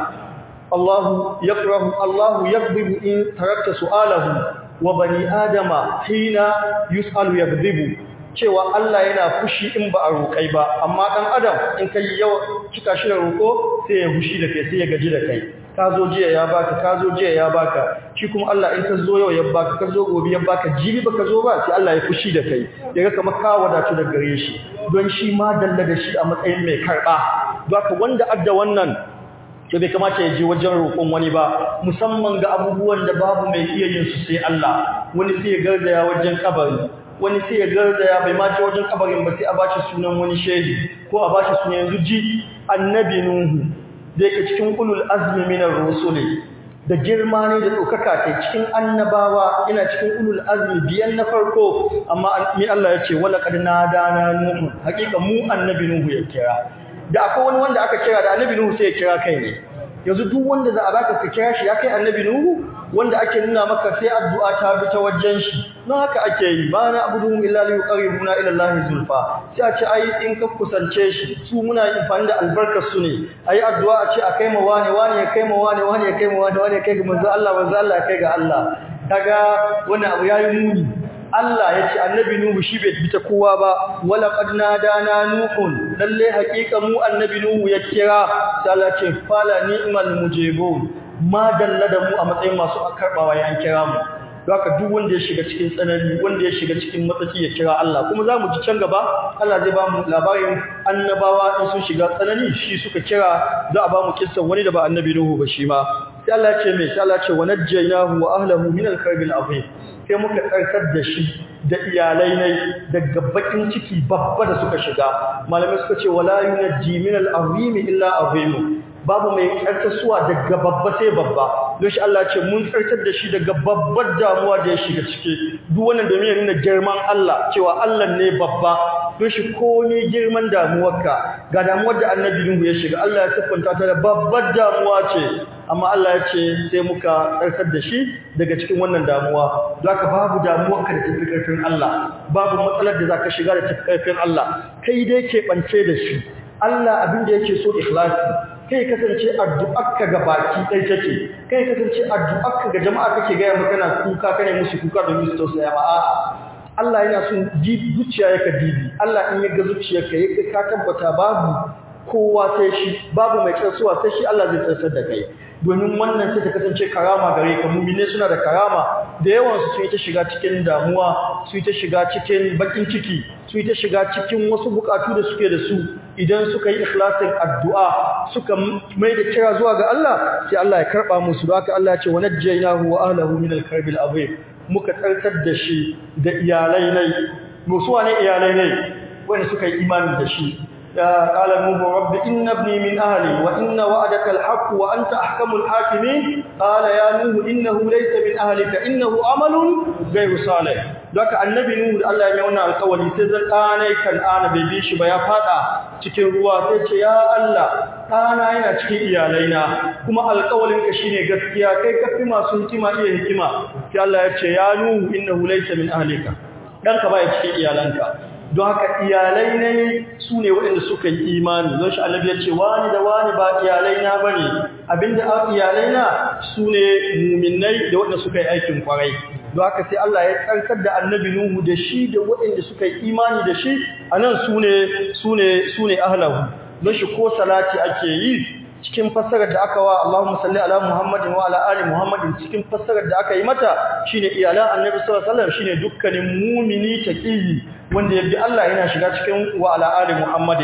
Allahu yakrahu Allahu yaghdibu in tarakta su'alahu wa bani adama hina yus'alu yaghdibu cewa Allah yana fushi in ba a roƙai ba amma dan adam in kai yawa cika shi da roƙo sai ya fushi da kai sai ya gaji da kai ka zo jiya ya baka ka zo jiya ya baka shi kuma Allah in ka zo yau ya baka ka zo gobe ya baka jibi baka zo ba sai Allah ya fushi da kai yaga kamar ka wadatu da gare shi don shi ma dalla da shi a matsayin mai karba don haka wanda adda wannan to bai kamata ya je wajen roƙon wani ba musamman ga abubuwan da babu mai iya yin su sai Allah wani sai ya garzaya wajen kabari wani sai ya garzaya bai ma je wajen kabarin ba sai a bashi sunan wani shehi ko a bashi sunan yanzu ji annabi Nuhu da yake cikin ulul azmi minar rusuli da girma ne da dokaka ta cikin annabawa ina cikin ulul azmi biyan na farko amma mi Allah ya ce wala qad nadana nuhu hakika mu annabi Nuhu ya kira da akwai wani wanda aka kira da annabi Nuhu sai ya kira kai ne yanzu duk wanda za a baka ka kira shi ya kai annabi Nuhu wanda ake nuna maka sai addu'a ta bi ta wajen shi don haka ake yi ba na abudu illa li yuqarribuna ila Allah zulfa sai a ce ai in ka kusance shi su muna amfani da albarkar su ne ai addu'a a ce a kai ma wani wani ya kai ma wani wani ya kai ma wani wani ya kai ga manzo Allah manzo Allah ya kai ga Allah kaga wannan abu yayi muni Allah ya ce annabi Nuhu shi bai bi ta kowa ba wala qad nadana nuhun lalle haƙiƙa mu annabi Nuhu ya kira sai Allah ce fala ni'mal mujibun ma dalla da mu a matsayin masu karbawa ya kira mu don haka duk wanda ya shiga cikin tsanani wanda ya shiga cikin matsayi ya kira Allah kuma za mu ji can gaba Allah zai ba mu labarin annabawa in sun shiga tsanani shi suka kira za a ba mu kissan wani da ba annabi Nuhu ba shi ma sai Allah ya ce mai sai Allah ya ce wa najjaynahu wa ahlihi min al-karbil azim sai muka tsarkar da shi da iyalai ne daga bakin ciki babba da suka shiga malamai suka ce wala yunajji min al-azim illa azim babu mai tsarkasuwa daga babba sai babba don shi Allah ce mun tsarkar da shi daga babbar damuwa da ya shiga ciki duk wannan domin ya nuna girman Allah cewa Allah ne babba don shi ko ne girman damuwarka ga damuwar da annabi Nuhu ya shiga Allah ya siffanta ta da babbar damuwa ce amma Allah ya ce sai muka tsarkar da shi daga cikin wannan damuwa zaka babu damuwarka da tafi karfin Allah babu matsalar da zaka shiga da tafi karfin Allah kai dai ke bance da shi Allah abin da yake so ikhlasi kai kasance addu'arka ga baki dai take kai kasance addu'arka ga jama'a kake ga yamma kana kuka kana musu kuka don su tausaya ba a'a Allah yana son zuciya yake dibi Allah in ya ga zuciyarka yake ka tabbata babu kowa sai shi babu mai tsarsuwa sai shi Allah zai tsarsar da kai domin wannan sai ta kasance karama gare ka mu'mine suna da karama da yawan su sun ta shiga cikin damuwa su ta shiga cikin bakin ciki su ta shiga cikin wasu bukatu da suke da su idan suka yi ikhlasin addu'a suka mai da kira zuwa ga Allah sai Allah ya karba musu da haka Allah ya ce wa najjaynahu wa ahlihi min al-karbil azim muka tsarkar da shi da iyalai ne musuwa ne iyalai ne wanda suka yi imani da shi قال نوح رب إن ابني من أهلي وإن وعدك الحق وأنت أحكم الحاكمين قال يا نوح إنه ليس من أهلك إنه عمل غير صالح ذاك النبي نوح الله ya mauna alƙawari sai zan ɗanai kan ana bai bi shi ba ya fada cikin ruwa sai ce ya Allah ɗana yana cikin iyalaina kuma alƙawarinka shine gaskiya kai kafi masu hikima iya hikima sai Allah ya ce ya nuhu innahu laysa min ahlika danka baya cikin iyalanka don haka iyalai ne su ne waɗanda suka yi imani don shi annabi ya ce wani da wani ba iyalai na bane abinda a iyalai na su ne muminai da waɗanda suka yi aikin kwarai don haka sai Allah ya tsarkar da annabi Nuhu da shi da waɗanda suka yi imani da shi anan su ne su ne su ne ahlahu don shi ko salati ake yi cikin fassarar da aka wa Allahumma salli ala Muhammadin wa ala ali Muhammadin cikin fassarar da aka yi mata shine iyalan Annabi sallallahu alaihi wasallam shine dukkanin mu'mini taqiyi wanda yabi Allah yana shiga cikin wa ala ali Muhammadin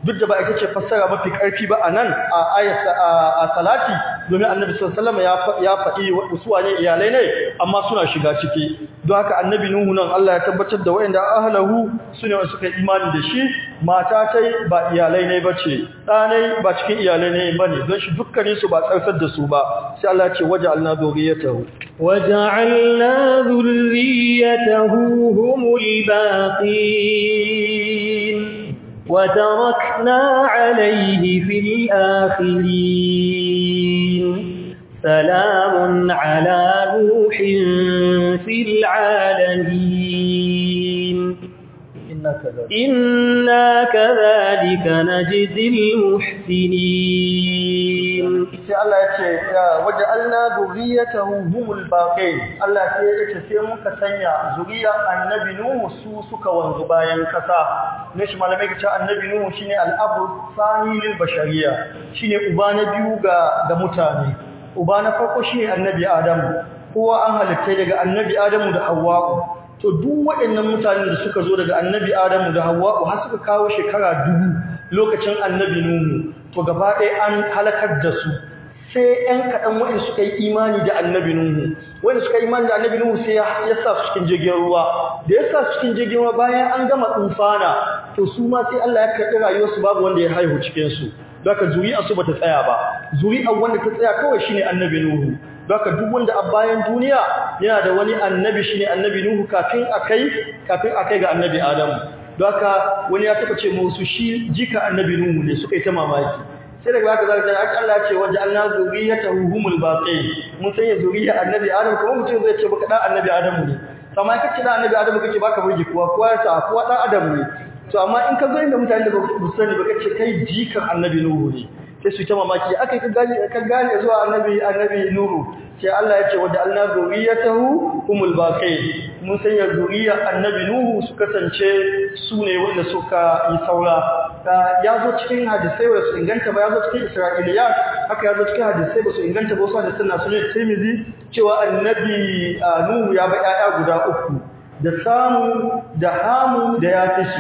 duk da ba ita ce fassara mafi karfi ba anan a ayat a salati domin annabi sallallahu alaihi wasallam ya faɗi wasu wane iyalai ne amma suna shiga ciki don haka annabi nuhu nan Allah ya tabbatar da wayanda ahlahu sune wanda suka imani da shi mata tai ba iyalai ne bace ɗanai ba cikin iyalai ne bane don shi dukkanin su ba tsarkar da su ba sai Allah ya ce waja'alna dhurriyyatahu وجعلنا ذريته هم الباقين وتركنا عليه في الآخرين سلام على نوح في العالمين إنا كذلك نجزي المحسنين sai Allah ya ce waja'alna dhurriyyatahu humul baqin Allah sai ya ce sai muka sanya zuriya annabi nuhu su suka wanzu bayan kasa ne shi malamai kace annabi nuhu shine al-abu sahilil bashariya shine uba na biyu ga ga mutane uba na farko shine annabi adamu kowa an halitta daga annabi adamu da hawwa to duk waɗannan mutanen da suka zo daga annabi adamu da hawwa har suka kawo shekara dubu lokacin annabi nuhu to gaba ɗaya an halakar da su sai ‘yan kaɗan waɗanda suka yi imani da annabi Nuhu, waɗanda suka yi imani da annabi Nuhu sai ya sa su cikin jirgin ruwa, da ya sa su cikin jirgin ruwa bayan an gama tsufana, to su ma sai Allah ya karɓi rayuwarsu babu wanda ya haihu cikinsu, don haka zuri'arsu ba ta tsaya ba, zuri'ar wanda ta tsaya kawai shi ne annabi Nuhu, don haka duk wanda a bayan duniya yana da wani annabi shi ne annabi Nuhu kafin a kai kafin a kai ga annabi Adamu, don haka wani ya taɓa ce musu shi jika annabi Nuhu ne suka yi ta mamaki. sai daga haka zaka ga Allah ce waje Allah zuriyatahu humul baqi mun sanya zuriya annabi Adam kuma mutum zai ce baka dan annabi Adam ne amma kace dan annabi Adam kake baka burge kuwa kuwa ta kuwa dan Adam ne to amma in ka zo inda mutane da ba sani baka ce kai jikan annabi Nuhu ne sai su ta mamaki akai ka gane ka gane zuwa annabi annabi Nuhu sai Allah ya ce waje Allah zuriyatahu humul baqi mun sanya zuriya annabi Nuhu su kasance su ne wanda suka yi saura ya zo cikin hadisai ba su inganta ba ya zo cikin Isra'iliyat haka ya zo cikin hadisai ba su inganta ba su hadisan na sunan Tirmidhi cewa annabi Nuhu ya ba ƴaƴa guda uku da Samu da Hamu da Yafisu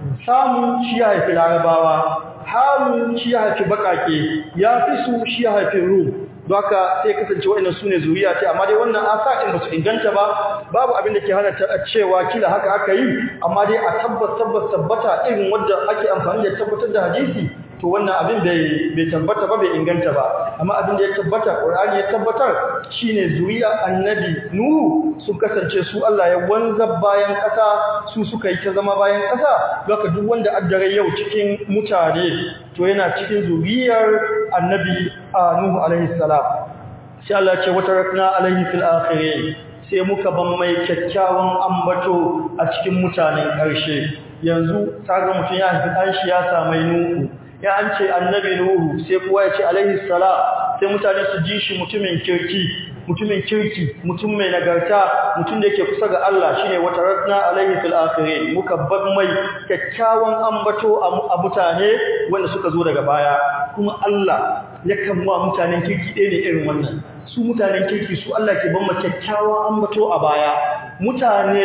Samu shi ya haifi Larabawa Hamu shi ya haifi Bakake Yafisu shi ya haifi Rum don haka sai kasance wa'annan sune zuriya ce amma dai wannan asakin ba su inganta ba babu abin da ke hana cewa kila haka aka yi amma dai a tabbas tabbas tabbata irin wanda ake amfani da tabbatar da hadisi to wannan abin da bai tabbata ba bai inganta ba amma abin da ya tabbata Qur'ani ya tabbatar shine zuriya annabi Nuhu su kasance su Allah ya wanza bayan kasa su suka yi ta zama bayan kasa haka duk wanda addare yau cikin mutane to yana cikin zuriyar annabi Nuhu alaihi salam sai Allah ya ce wata rakna alaihi fil akhirin sai muka ban mai kyakkyawan ambato a cikin mutanen ƙarshe yanzu kaga mutun ya haifi dan shi ya samai Nuhu ya an ce annabi Nuhu sai kowa ya ce alaihi salam sai mutane su ji shi mutumin kirki mutumin kirki mutum mai nagarta mutum da yake kusa ga Allah shine wata rakna alaihi fil akhirin muka ban mai kyakkyawan ambato a mutane wanda suka zo daga baya kuma Allah yakan wa mutanen kirki ɗaya ne irin wannan su mutanen kirki su Allah ke ban ma kyakkyawan ambato a baya mutane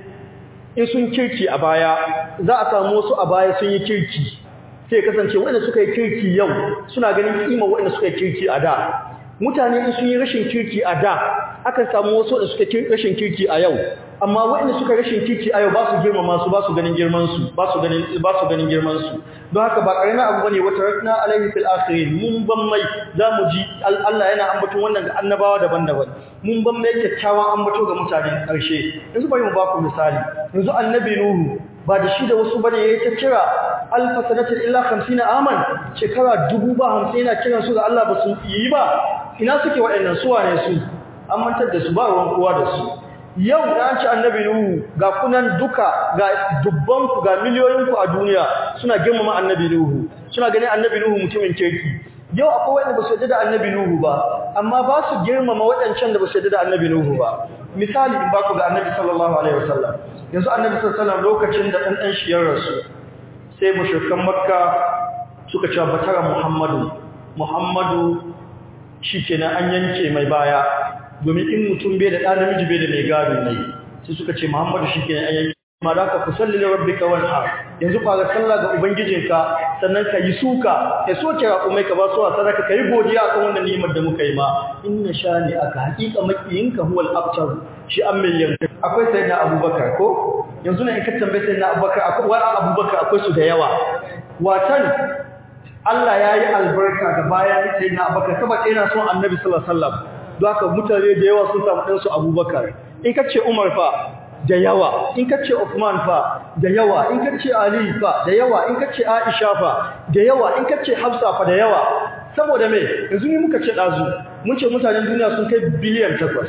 in sun kirki a baya za a samu wasu a baya sun yi kirki sai kasance wanda suka yi kirki yau suna ganin kima wanda suka yi kirki a da mutane in sun yi rashin kirki a da akan samu wasu da suka yi rashin kirki a yau amma wanda suka rashin kirki a yau ba su girmama su ba su ganin girman su ba su ganin ba su ganin girman su don haka ba karina abu bane wata rakna alaihi fil akhirin mun ban mai zamu ji Allah yana ambaton wannan ga annabawa daban-daban mun ban mai kyakkyawan ambato ga mutanen karshe yanzu bari mu ba ku misali yanzu annabi Nuhu ba da shi da wasu bane yayin ta kira alfa sanatin illa khamsina aman shekara dubu ba hamsin yana kiran su ga Allah ba su yi ba ina suke waɗannan su wane su an mantar da su ba ruwan kowa da su yau da an ci annabi Nuhu ga kunan duka ga dubban ku ga miliyoyin ku a duniya suna girmama annabi Nuhu suna ganin annabi Nuhu mutumin kirki yau akwai wanda ba su yarda da annabi Nuhu ba amma ba su girmama waɗancan da ba su yarda da annabi Nuhu ba misali in ba ku ga annabi sallallahu alaihi wasallam yanzu annabi sallallahu alaihi wasallam lokacin da dan dan shi ya rasu sai mushrikan makka suka ce batara muhammadu muhammadu shikenan an yanke mai baya domin in mutum bai da ɗan namiji bai da mai gado ne sai suka ce muhammadu shikenan an yanke ma da ka kusalli li rabbika wanhar yanzu fara sallah ga ubangijinka sannan ka yi suka ka soke raƙumai ka ba su sadaka ka yi godiya akan wannan ni'imar da muka yi ma inna shani aka haƙiƙa makiyinka huwal abtar shi an mai yanka akwai sayyidina abubakar ko yanzu ne in ka tambaye sayyidina abubakar akwai wa abubakar akwai su da yawa watan Allah ya yi albarka ga bayan sayyidina abubakar saboda yana son annabi sallallahu alaihi wasallam don haka mutane da yawa sun samu ɗansu abubakar in ka ce umar fa da yawa in ka ce Uthman fa da yawa in ka ce Ali fa da yawa in ka ce Aisha fa da yawa in ka ce Hafsa fa da yawa saboda me yanzu ne muka ce dazu mun ce mutanen duniya sun kai biliyan takwas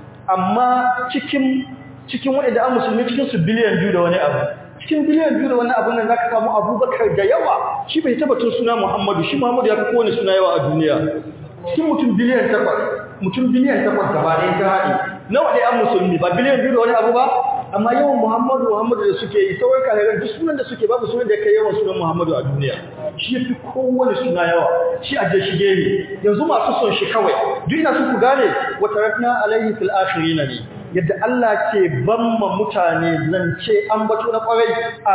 amma cikin cikin wanda an musulmi cikin su biliyan biyu da wani abu cikin biliyan biyu da wani abu nan zaka samu Abubakar da yawa shi bai tabbatun suna Muhammadu shi Muhammadu ya fi kowane suna yawa a duniya cikin mutum biliyan takwas mutum biliyan takwas gaba ɗaya ta haɗi nawa ne an musulmi ba biliyan biyu da wani abu ba amma yawan Muhammadu Muhammadu da suke yi sauran kalaran duk sunan da suke babu sunan da kai yawan sunan Muhammadu a duniya shi yafi kowane suna yawa shi a shige ne yanzu masu son shi kawai duk ina su ku gane wa tarakna alaihi fil akhirin ne yadda Allah ke bamma mutane zance an bato na kwarai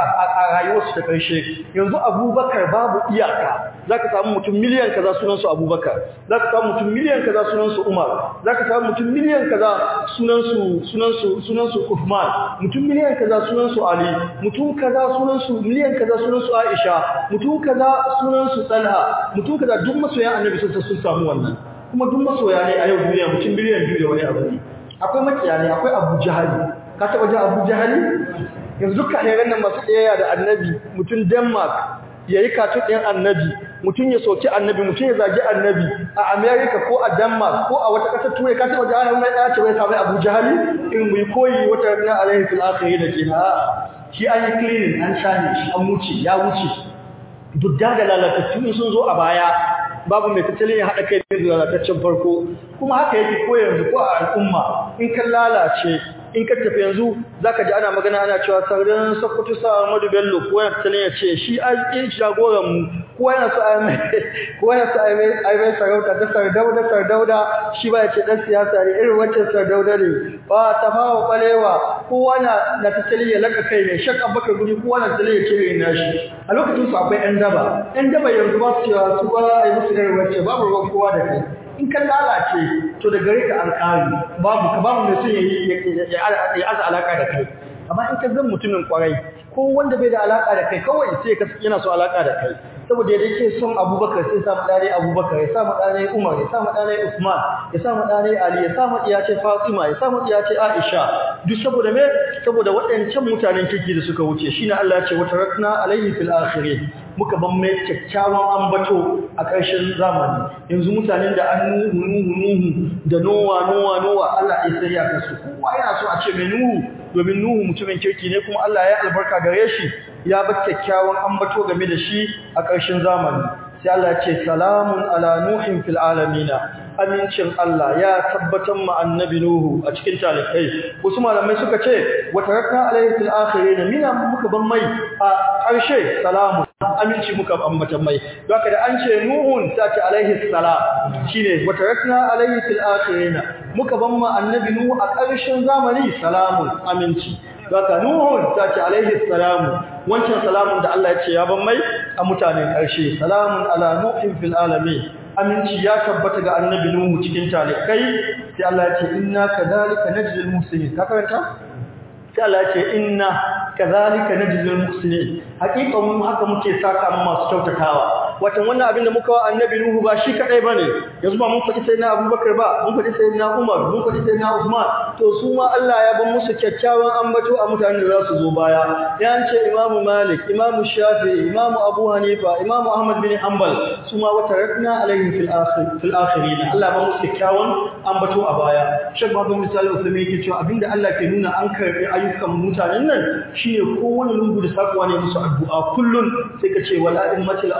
a rayuwarsu ta karshe yanzu Abubakar babu iyaka zaka samu mutum miliyan kaza sunan su Abubakar zaka samu mutum miliyan kaza sunan su Umar zaka samu mutum miliyan kaza sunan su sunan su sunan su Uthman mutum miliyan kaza sunan su Ali mutum kaza sunan su miliyan kaza sunan su Aisha mutum kaza sunan su Talha mutum kaza duk masoyan Annabi sun sun samu wannan kuma duk masoya ne a yau duniya mutum miliyan biyu da wani abu akwai makiyani akwai Abu Jahali ka taba ji Abu Jahali yanzu duka ne ran masu tsayayya da Annabi mutum Denmark yayi katun ɗin Annabi mutum ya soki Annabi mutum ya zagi Annabi a America ko a Denmark ko a wata ƙasar Turai ka taba ji ana mai ɗaya ce bai samu Abu Jahali in mu koyi wata na alaihi fil akhir da kina shi an yi cleaning an shane shi an wuce ya wuce duk da lalatattun sun zo a baya babu mai tattalin ya haɗa kai da lalataccen farko kuma haka yake ko yanzu ko a al'umma in kan lalace in ka tafi yanzu zaka ji ana magana ana cewa sardan Sokoto sa Ahmadu Bello ko yana tattalin ya ce shi an jagoran mu ko yana so a mai ko yana so a mai ai mai sarauta da sardauda sardauda shi ba ya ce dan siyasa ne irin wancan sardauda ne ba ta fawo balewa kowa na na tattalin ya laka kai ne shak Abubakar guri kowa na tattalin ya ce na shi a lokacin su akwai ɗan daba ɗan daba yanzu ba su cewa su ba ai musu irin wancan babu ruwan kowa da kai in ka lalace to da gare ka alƙari babu ka babu mai son ya aza alaka da kai amma in ka zan mutumin kwarai ko wanda bai da alaka da kai kawai sai ka yana so alaka da kai saboda yadda yake son Abubakar sai sa mu dare Abubakar ya sa mu dare Umar ya sa mu dare Uthman ya sa mu dare Ali ya sa mu diyace Fatima ya sa mu diyace Aisha duk saboda me saboda waɗancan mutanen kiki da suka wuce shine Allah ya ce wa tarakna alaihi fil akhirin muka ban mai kyakkyawan ambato a ƙarshen zamani yanzu mutanen da an nuhu nuhu nuhu da nowa nowa nowa Allah ya sai ya kasu kowa yana so a ce mai nuhu domin nuhu mutumin kirki ne kuma Allah ya albarka gare shi ya bar kyakkyawan ambato game da shi a ƙarshen zamani sai Allah ya ce salamun ala nuhin fil alamina amincin Allah ya tabbatar ma annabi nuhu a cikin talikai wasu malamai suka ce wa tarakna alayhi fil akhirin mina muka ban mai a ƙarshe salamun aminci muka ambatan mai haka da an ce nuhun ta ce alaihi salam shine wa tarakna alayhi fil akhirin muka ban ma annabi nuhu a ƙarshen zamani salamun aminci haka nuhun ta ce alaihi salam wancan salamun da Allah ya ce ya ban mai a mutanen ƙarshe salamun ala nuhin fil alamin aminci ya tabbata ga annabi nuhu cikin talikai sai Allah ya ce inna kadhalika najzil muhsinin ka karanta sai Allah ya ce inna kadhalika najzil muhsinin hakika mun haka muke saka mu masu kyautatawa watan wannan abin da muka wa annabi nuhu ba shi kadai bane yanzu ba mun faɗi sayyidina Abubakar ba mun faɗi sayyidina Umar mun faɗi sayyidina Uthman to su ma Allah ya ban musu kyakkyawan ambato a mutanen da za su zo baya ya ce Imam Malik Imam Shafi'i Imam Abu Hanifa Imam Ahmad bin Hanbal su ma wata rakna alaihim fil akhir fil akhirin Allah ba musu kyakkyawan ambato a baya shek babu misali Uthman yake cewa abinda Allah ke nuna an karbi ayyukan mutanen nan shine kowane lungu da sakuwa ne musu addu'a kullun sai ka ce wala in matil arba'atin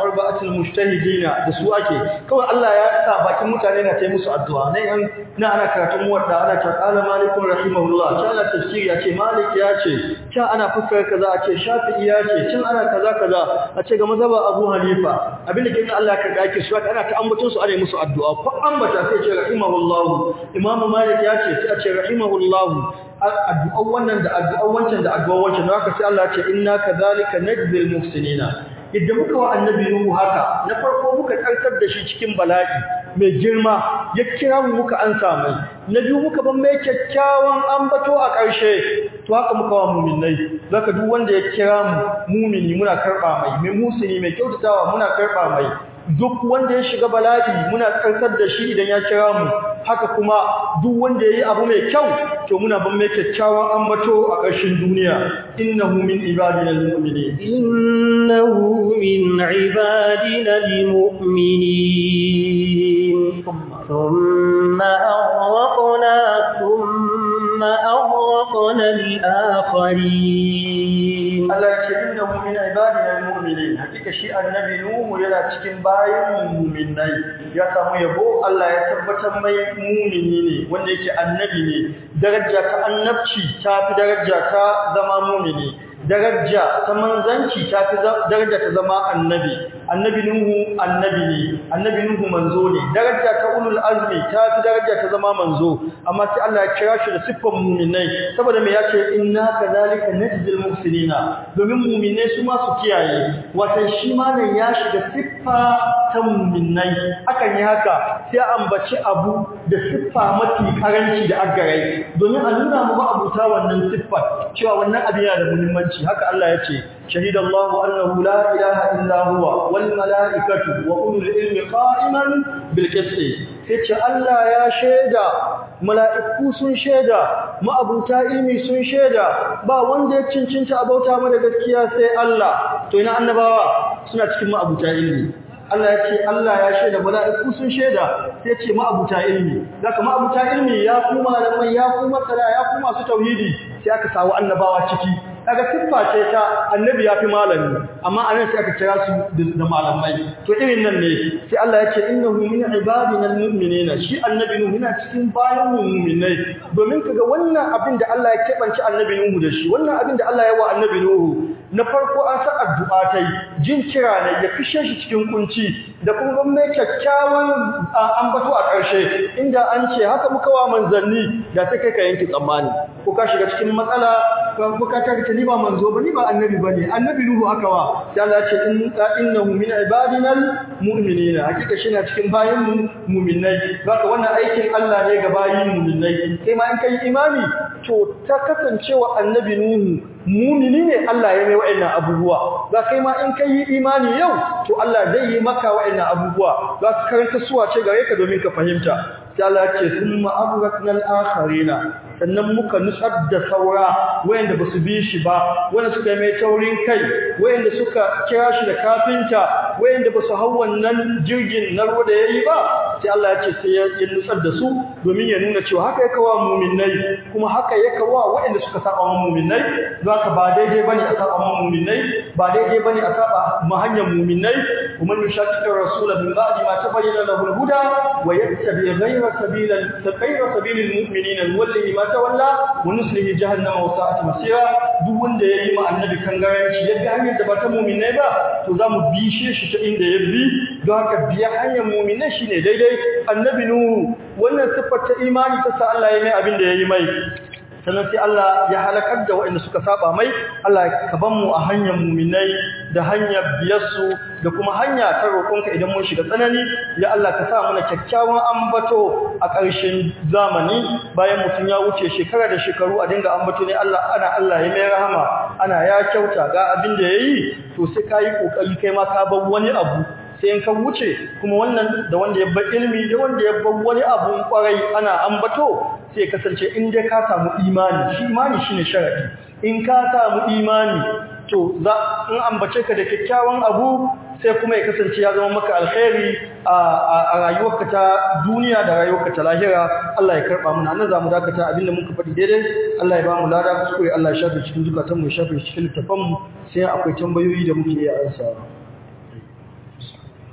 ummatul mujtahidina da su ake kawai Allah ya sa bakin mutane na tayi musu addu'a ne an na ana karatun muwadda ana ta qala malikun rahimahullah ta ana tafsiri ya ce malik ya ce ta ana fassara kaza a ce shafi'i ya ce cin ana kaza kaza a ce ga mazhaba abu hanifa abin da kin Allah ka gake su ana ta ambaton su ana musu addu'a ko ambata sai ce rahimahullah imamu malik ya ce sai a ce rahimahullah addu'an wannan da addu'an wancan da addu'an wancan da haka sai Allah ya ce inna kadhalika najzil muhsinina idan muka wa annabi Nuhu haka na farko muka karkar da shi cikin bala'i mai girma ya kira mu muka ansa mai na biyu muka ban mai kyakkyawan ambato a ƙarshe to haka muka wa mu'minai zaka duk wanda ya kira mu mu'mini muna karba mai mai musini mai kyautatawa muna karba mai duk wanda ya shiga bala'i muna karkar da shi idan ya kira mu haka kuma duk wanda yayi abu mai kyau to muna ban mai kyakkyawan ambato a ƙarshen duniya innahu min ibadina almu'minin innahu min ibadina almu'minin thumma aghraqna thumma aghraqna al-akharin Allah ya ce innahu min ibadina almu'minin hakika shi annabi Nuhu yana cikin bayan mu'minai ya samu yabo Allah ya tabbatar mai mu'mini ne wanda yake annabi ne daraja ta annabci ta fi daraja ta zama mu'mini daraja ta manzanci ta fi daraja ta zama annabi annabi Nuhu annabi ne annabi Nuhu manzo ne daraja ta ulul azmi ta fi daraja ta zama manzo amma sai Allah ya kira shi da siffar mu'minai saboda me yace inna kadhalika najzil muhsinina domin mu'minai su ma su kiyaye wato shi ma ne ya shiga siffa ta mu'minai akan yi haka sai ambaci abu da siffa mafi karanci da agarai domin a nuna mu abuta wannan siffar cewa wannan abin yana da muhimmanci haka Allah ya ce shahidallahu annahu la ilaha illa huwa wal malaikatu wa ulul ilmi qa'iman bil qisti yace Allah ya shaida mala'iku sun shaida ma'abuta ilmi sun shaida ba wanda ya cincinta abauta mana gaskiya sai Allah to ina annabawa suna cikin ma'abuta ilmi Allah ya ce Allah ya shaida mala'iku sun shaida sai ce ma'abuta ilmi zaka ma'abuta ilmi ya kuma malamai ya kuma masala ya kuma su tauhidi sai aka sawo annabawa ciki kaga siffa ce ta annabi ya fi malami amma anan sai aka kira su da malamai to irin nan ne sai Allah ya ce innahu min ibadina almu'minina shi annabi nuhu yana cikin bayan mu'minai domin kaga wannan abin da Allah ya kebanci annabi nuhu da shi wannan abin da Allah ya wa annabi nuhu na farko an sa addu'a tai jin kira ne ya fishe shi cikin kunci da kuma ban mai kyakkyawan ambato a ƙarshe inda an ce haka muka wa manzanni da sai kai ka yanki tsammani ko ka shiga cikin matsala ko ka tarka ni ba manzo ba ni ba annabi bane annabi nuhu aka wa sai Allah ya ce innahu min ibadina almu'minina hakika shi na cikin bayin mu mu'minai zaka wannan aikin Allah ne ga bayin mu'minai kai ma in kai imani to ta kasancewa annabi nuhu mu'mini ne Allah ya mai wa'annan abubuwa za kai ma in kai imani yau to Allah zai yi maka wa'annan abubuwa za ka karanta suwa ce gare ka domin ka fahimta sai Allah ya ce summa abrakna al-akharina sannan muka nutsar da saura wayanda basu bi shi ba wanda suka mai taurin kai wayanda suka kira shi da kafinta wayanda basu hau wannan jirgin na ruwa da yayi ba sai Allah ya ce sai ya nutsar da su domin ya nuna cewa haka yake wa mu'minai kuma haka yake wa wayanda suka saba wa mu'minai zaka ba daidai bane a saba wa mu'minai ba daidai bane a saba mahanyar mu'minai kuma yushaqiqu rasula min ba'di ma tabayyana lahu al-huda wa yattabi ghayra sabila ghayra sabilil mu'minina wallahi ma tawalla wa nuslihi jahannama wa sa'at masira duk wanda yayi ma annabi kangaranci ya ga hanyar da ba ta mu'minai ba to zamu bishe shi ta inda ya bi don haka biya hanyar mu'minai shine daidai annabi nuhu wannan siffar ta imani ta sa Allah ya mai abin da yayi mai sannan sai Allah ya halakar da waɗanda suka saba mai Allah ka ban mu a hanyar mu'minai da hanyar biyarsu da kuma hanya ta roƙonka idan mun shiga tsanani ya Allah ka sa mana kyakkyawan ambato a ƙarshen zamani bayan mutum ya wuce shekara da shekaru a dinga ambato ne Allah ana Allah ya mai rahama ana ya kyauta ga abin da yayi to sai kai kokari kai ma ka bar wani abu sai in kan wuce kuma wannan da wanda ya bar ilimi da wanda ya bar wani abu kwarai ana ambato sai kasance in dai ka samu imani shi imani shine sharadi in ka samu imani to za in ambace ka da kyakkyawan abu sai kuma ya kasance ya zama maka alkhairi a rayuwarka ta duniya da rayuwarka ta lahira Allah ya karba mu nan zamu dakata abinda muka faɗi daidai Allah ya ba mu lada kuskure Allah ya shafe cikin zukatan mu ya shafe cikin littafan mu sai akwai tambayoyi da muke yi a ansa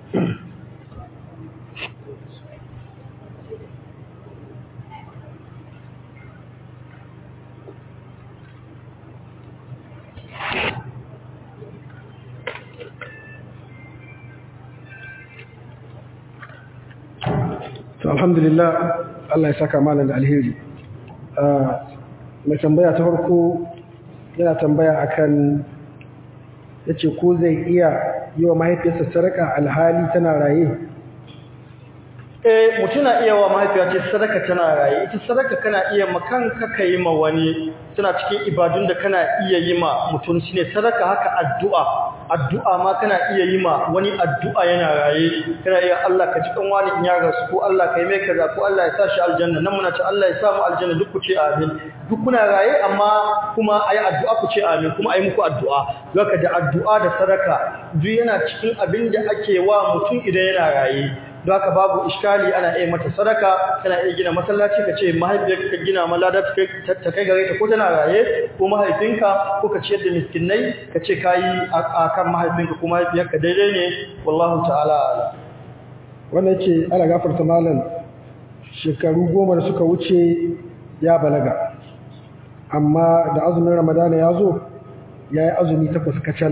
alhamdulillah Allah ya saka malam da alheri. Mai tambaya ta farko yana tambaya akan yace ko zai iya yi wa mahaifiyarsa sadaka alhali tana raye. Eh mutum na iya wa mahaifiya ce sadaka tana raye. Ita sadaka kana iya makanka ka yi ma wani, tana cikin ibadun da kana iya yi ma mutum shine sadaka. Haka addu'a addu'a ma kana iya yi ma wani addu'a yana raye, kana iya Allah ka ji kan wani in ya rasu, ko Allah ka yi mai kaza, ko Allah ya sa shi aljanna. Nan muna ce Allah ya sa mu aljanna, duk ku ce amin. Duk kuna raye amma kuma ayi addu'a ku ce amin, kuma ayi muku addu'a. Zaka da addu'a da sadaka duk yana cikin abin da ake wa mutum idan yana raye. Don haka babu iskali, ana iya mata sadaka, kana iya gina masallaci ka ce mahaifiyarka ka gina malada ta kai gare ta ko tana raye, ko mahaifinka, ko ka ciyar da miskinai ka ce kayi akan mahaifinka ko mahaifiyarka daidai ne, wallahu ta'ala. Wannan ce ala gafarta malam, shekaru goma da suka wuce ya balaga, amma da azumin Ramadana ya zo ya yi azumi takwas kacal.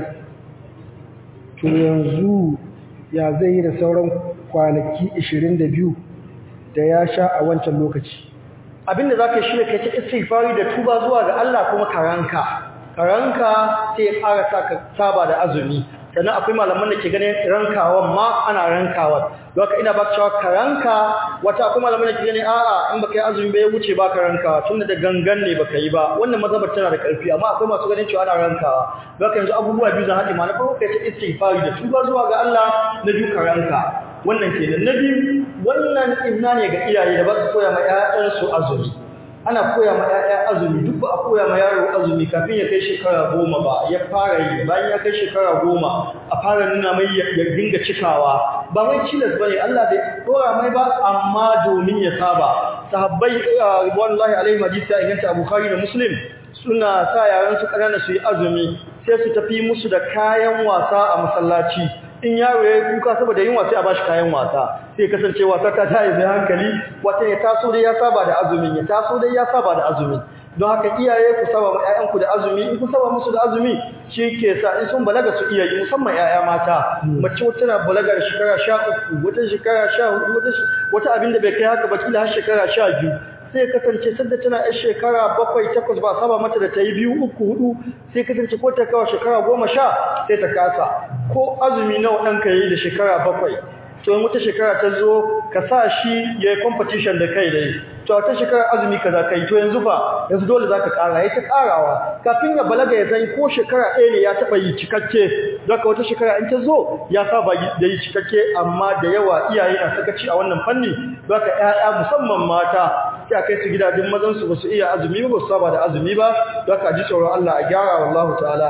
To yanzu ya zai yi da sauran kwanaki ishirin da biyu da ya sha a wancan lokaci? Abinda zaka shi ne kai ta istighfari da tuba zuwa ga Allah, kuma karanka karanka sai ya fara saka saba da azumi. Sannan akwai malaman da ke ganin rankawan ma ana rankawa. Don haka ina baka cewa karanka, wata akwai malaman da ke ganin a'a in baka yi azumi ba ya wuce baka rankawa tunda da gangan ne baka yi ba. Wannan mazhabar tana da karfi, amma akwai masu ganin cewa ana rankawa. Don haka yanzu abubuwa biyu zan haɗe ma, na farko kai ta istighfari da tuba zuwa ga Allah, na biyu karanka. Wannan kenan. Na biyu, wannan izna ne ga iyaye da ba su koya ma ƴaƴansu azumi. Ana koya ma ƴaƴa azumi, duk ba a koya ma yaro azumi kafin ya kai shekara goma ba, ya fara yi. Bayan ya kai shekara goma a fara nuna mai ya dinga cikawa. Ba wai cilas bane, Allah bai dora mai ba, amma domin ya saba. Sahabbai wallahi alaihi hadisi ya inganta a Bukhari da Muslim, suna sa yaran su ƙanana su yi azumi, sai su tafi musu da kayan wasa a masallaci. In yaro ya yi kuka saboda yin wasa a bashi kayan wasa, sai kasance wasa ta tayi mai hankali, wata ya taso dai ya saba da azumin, ya taso dai ya saba da azumin. Don haka iyaye ku saba ma ƴaƴanku da azumi, in ku saba musu da azumi shi ke sa in sun balaga su iya yi, musamman ƴaƴa mata. Mace wata tana balaga da shekara sha uku, wata shekara sha hudu, wata abin da bai kai haka ba kila har shekara sha biyu. Sai kasance sadda tana yar shekara bakwai takwas ba saba mata da ta yi biyu uku hudu, sai kasance ko ta kawo shekara goma sha sai ta kasa. Ko azumi nawa ɗanka yi da shekara bakwai, to in wata shekara ta zo ka sa shi ya yi competition da kai dai, to a ta shekara azumi ka za ka yi, to yanzu fa yanzu dole za ka ƙara, ya ta ƙarawa kafin ya balaga ya zai ko shekara ɗaya ne ya taɓa yi cikakke. Don ka wata shekara in ta zo ya saba da yi cikakke, amma da yawa iyaye na sakaci a wannan fanni. Don ka ƴaƴa musamman mata sai a kai su gidajen mazansu ba su iya azumi ba su saba da azumi ba. Don ka ji tsoron Allah a gyara, wallahu ta'ala.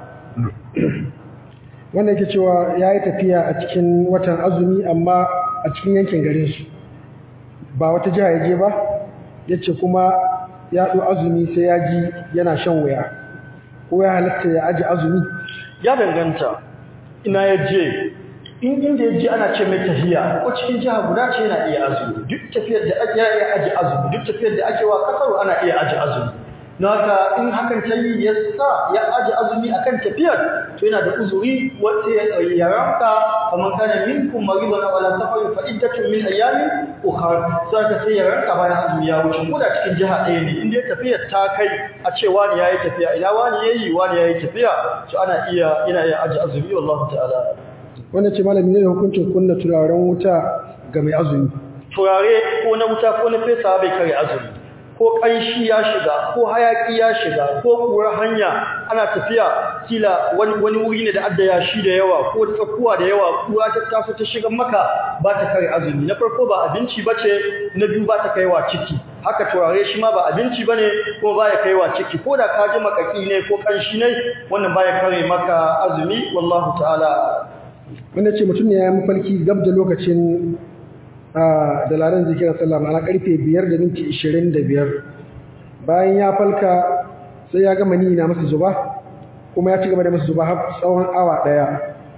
Wannan yake cewa ya yi tafiya a cikin watan azumi amma a cikin yankin garinsu, ba wata jiha ya je ba, ya ce kuma ya ɗo azumi sai ya ji yana shan wuya, ko ya halatta ya aji azumi? Ya danganta ina ya je. In inda ya je ana ce mai tafiya, ko cikin jiha guda ce yana iya azumi. Duk tafiyar da ake iya aji azumi, duk tafiyar da ake wa kasar ana iya aji azumi. Don haka in hakan ta yi ya sa ya aji azumi akan tafiyar, to yana da uzuri wacce ya ranka, kamar kana minkum maridan aw ala safar fa iddatun min ayyamin ukhra. Sai ka sai ya ranka bayan azumi ya wuce, ko da cikin jiha ɗaya ne, in dai tafiyar ta kai a ce wani yayi tafiya, ina wani yayi wani yayi tafiya, to ana iya ina iya aji azumi, wallahu ta'ala. Wannan ce malami ne da hukuncin kunna turaren wuta ga mai azumi? Turare ko na wuta ko na fesa bai kare azumi. Ko ƙanshi ya shiga, ko hayaƙi ya shiga, ko ƙurar hanya ana tafiya, kila wani wani wuri ne da adda yashi da yawa, ko tsakuwa da yawa, ƙura ta taso ta shiga maka, ba ta kare azumi. Na farko ba abinci bace, na biyu ba ta kaiwa ciki. Haka turare shi ma ba abinci bane, kuma ba ya kaiwa ciki. Ko da ka ji makaki ne ko ƙanshi ne, wannan ba ya kare maka azumi, wallahu ta'ala. Wanda ce mutum ne ya yi mafarki gab da lokacin da ladan zikirar sallah, ma'ana karfe biyar da minti ishirin da biyar. Bayan ya falka sai ya gama ni na masa zuba, kuma ya ci gaba da masa zuba har tsawon awa ɗaya.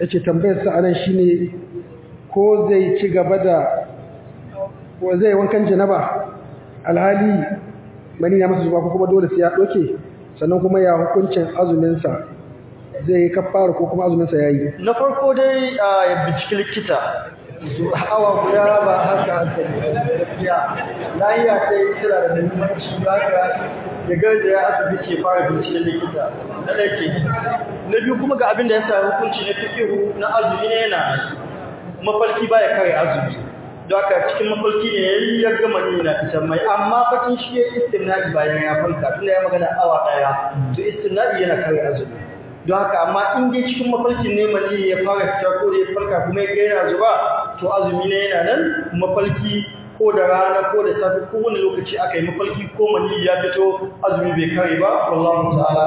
yace tambayar sa anan shine ko zai ci gaba da ko zai wankan janaba alhali mani ya masa zuba ko kuma dole sai ya doke sannan kuma ya hukuncin azumin sa zai kafara ko kuma azumin sa yayi na farko dai ya binciki likita awa guda ba haka gaskiya lafiya sai tsira da muhimmanci ba ka ya garda ya asibiti ya fara binciken likita na ɗauke na biyu kuma ga abin da ya sa hukunci na fikihu na azumi ne yana mafalki baya kare azumi don haka cikin mafalki ne ya yi ya gama ni na fitar mai amma fatin shi ya istimna'i bayan ya falka tunda ya magana awa ɗaya to istimna'i yana kare azumi don haka amma in dai cikin mafalkin ne mani ya fara fitar ko da ya falka kuma ya gaira zuba to azumi ne yana nan mafalki ko da rana ko da safe ko wani lokaci aka yi mafalki ko mani ya fito azumi bai kare ba wallahu ta'ala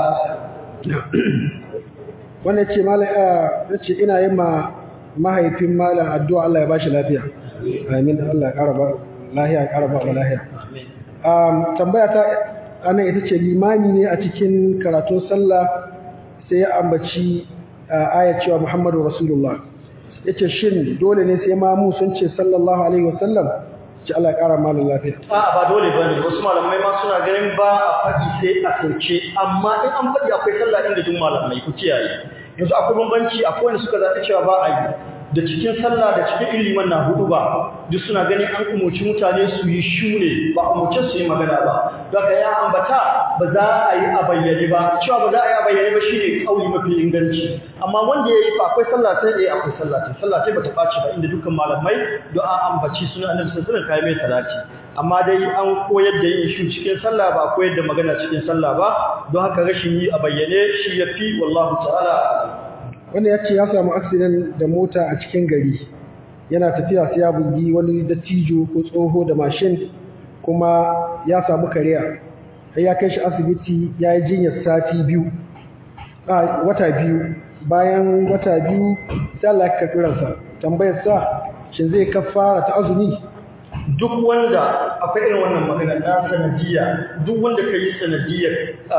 wannan ce malam yace ina yin ma mahaifin malam addu'a Allah ya bashi lafiya amin Allah ya karaba lafiya ya karaba wa lafiya um tambaya ta anan ita ce limami ne a cikin karatun sallah sai ya ambaci ayat cewa Muhammadu Rasulullah yace shin dole ne sai mamu sun ce sallallahu alaihi wasallam ce Allah ya kara malam lafiya a ba dole bane wasu malamai ma suna ganin ba a faɗi sai a sauke amma in an faɗi akwai sallah inda duk malamai ku kiyaye yanzu akwai bambanci akwai wanda suka zaɓi cewa ba a yi da cikin sallah da cikin iliman na hudu ba duk suna ganin an umarci mutane su yi shure ba umarci su yi magana ba daga ya ambata ba za a yi a bayyane ba cewa ba za a yi a bayyane ba shine kauli mafi inganci amma wanda ya yi fa akwai sallah sai eh akwai sallah sai sallah sai bata ɓaci ba inda dukkan malamai don an ambaci sunan annabi sallallahu alaihi wasallam kai mai salati amma dai an koyar da yin shi cikin sallah ba koyar da magana cikin sallah ba don haka rashin yi a bayyane shi yafi wallahu ta'ala wanda ya ce ya samu accident da mota a cikin gari yana tafiya sai ya bugi wani dattijo ko tsoho da mashin kuma ya samu kariya sai ya kai shi asibiti ya yi jinyar sati biyu a wata biyu bayan wata biyu sai Allah ya karɓi ransa tambayar sa shin zai kafara ta azumi duk wanda akwai irin wannan magana na sanadiyya duk wanda ka yi sanadiyyar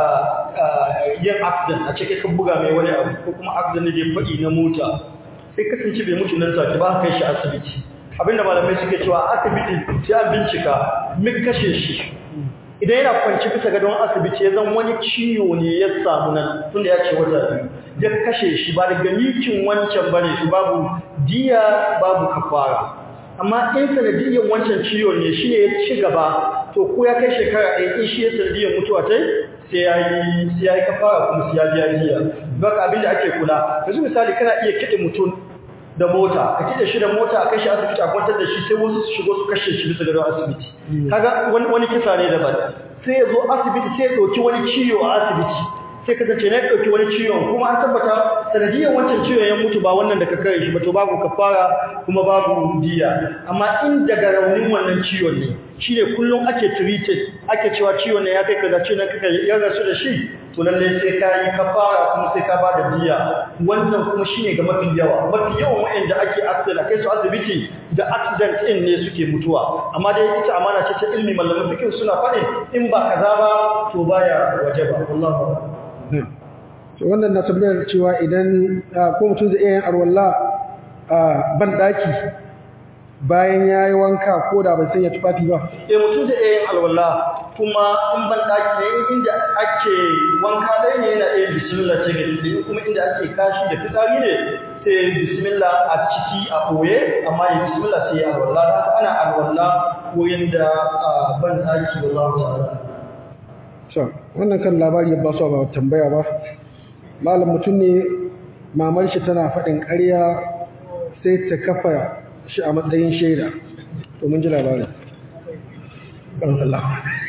yin accident a cikin ka buga mai wani abu ko kuma accident da ya faɗi na mota sai kasance bai mutu nan take ba kai shi asibiti abinda malamai suke cewa asibiti sai an bincika min kashe shi idan yana kwanci bisa gadon asibiti ya zan wani ciwo ne ya samu nan tunda ya ce wata biyu ya kashe shi ba daga mikin wancan bane su babu diya babu kafara amma in sanadiyyar wancan ciwon ne shi ne ya ci gaba to ko ya kai shekara ɗaya in shi ya sanadiyyar mutuwa ta sai ya yi sai ya yi kafara kuma sai ya biya jiya baka abin da ake kula yanzu misali kana iya kiɗe mutum da mota ka kiɗe shi da mota a kai shi asibiti a kwantar da shi sai wasu su shigo su kashe shi bisa gadon asibiti kaga wani wani kisa ne daban sai ya zo asibiti sai ya ɗauki wani ciwo a asibiti sai ka zace na ɗauki wani ciwon kuma an tabbata sanadiyar wancan ciwon ya mutu ba wannan da ka kare shi ba to babu kafara kuma babu diya amma in daga raunin wannan ciwon ne shine kullum ake treated ake cewa ciwon ne ya kai kaza ce nan kaka ya rasu da shi to lalle sai ka yi kafara kuma sai ka ba da diya wannan kuma shine ga mafi yawa mafi yawan wanda ake accident kai su asibiti da accident din ne suke mutuwa amma dai ita amana ce ta ilmi malaman fikin suna faɗin in ba kaza ba to baya wajaba wallahi to wannan na tambayar cewa idan ko mutum zai yin arwalla a ban daki bayan yayi wanka ko da bai sanya tufafi ba eh mutum zai yin alwala kuma in ban daki ne inda ake wanka dai ne yana yin bismillah ce gidi kuma inda ake kashi da fitsari ne sai bismillah a ciki a koye amma ya bismillah sai ya alwala ana alwala koyin da ban daki wallahi ta'ala so wannan kan labari ba su ba tambaya ba malam mutum ne mamar shi tana faɗin ƙarya sai ta kafa shi a matsayin shaida to mun ji labarin Allah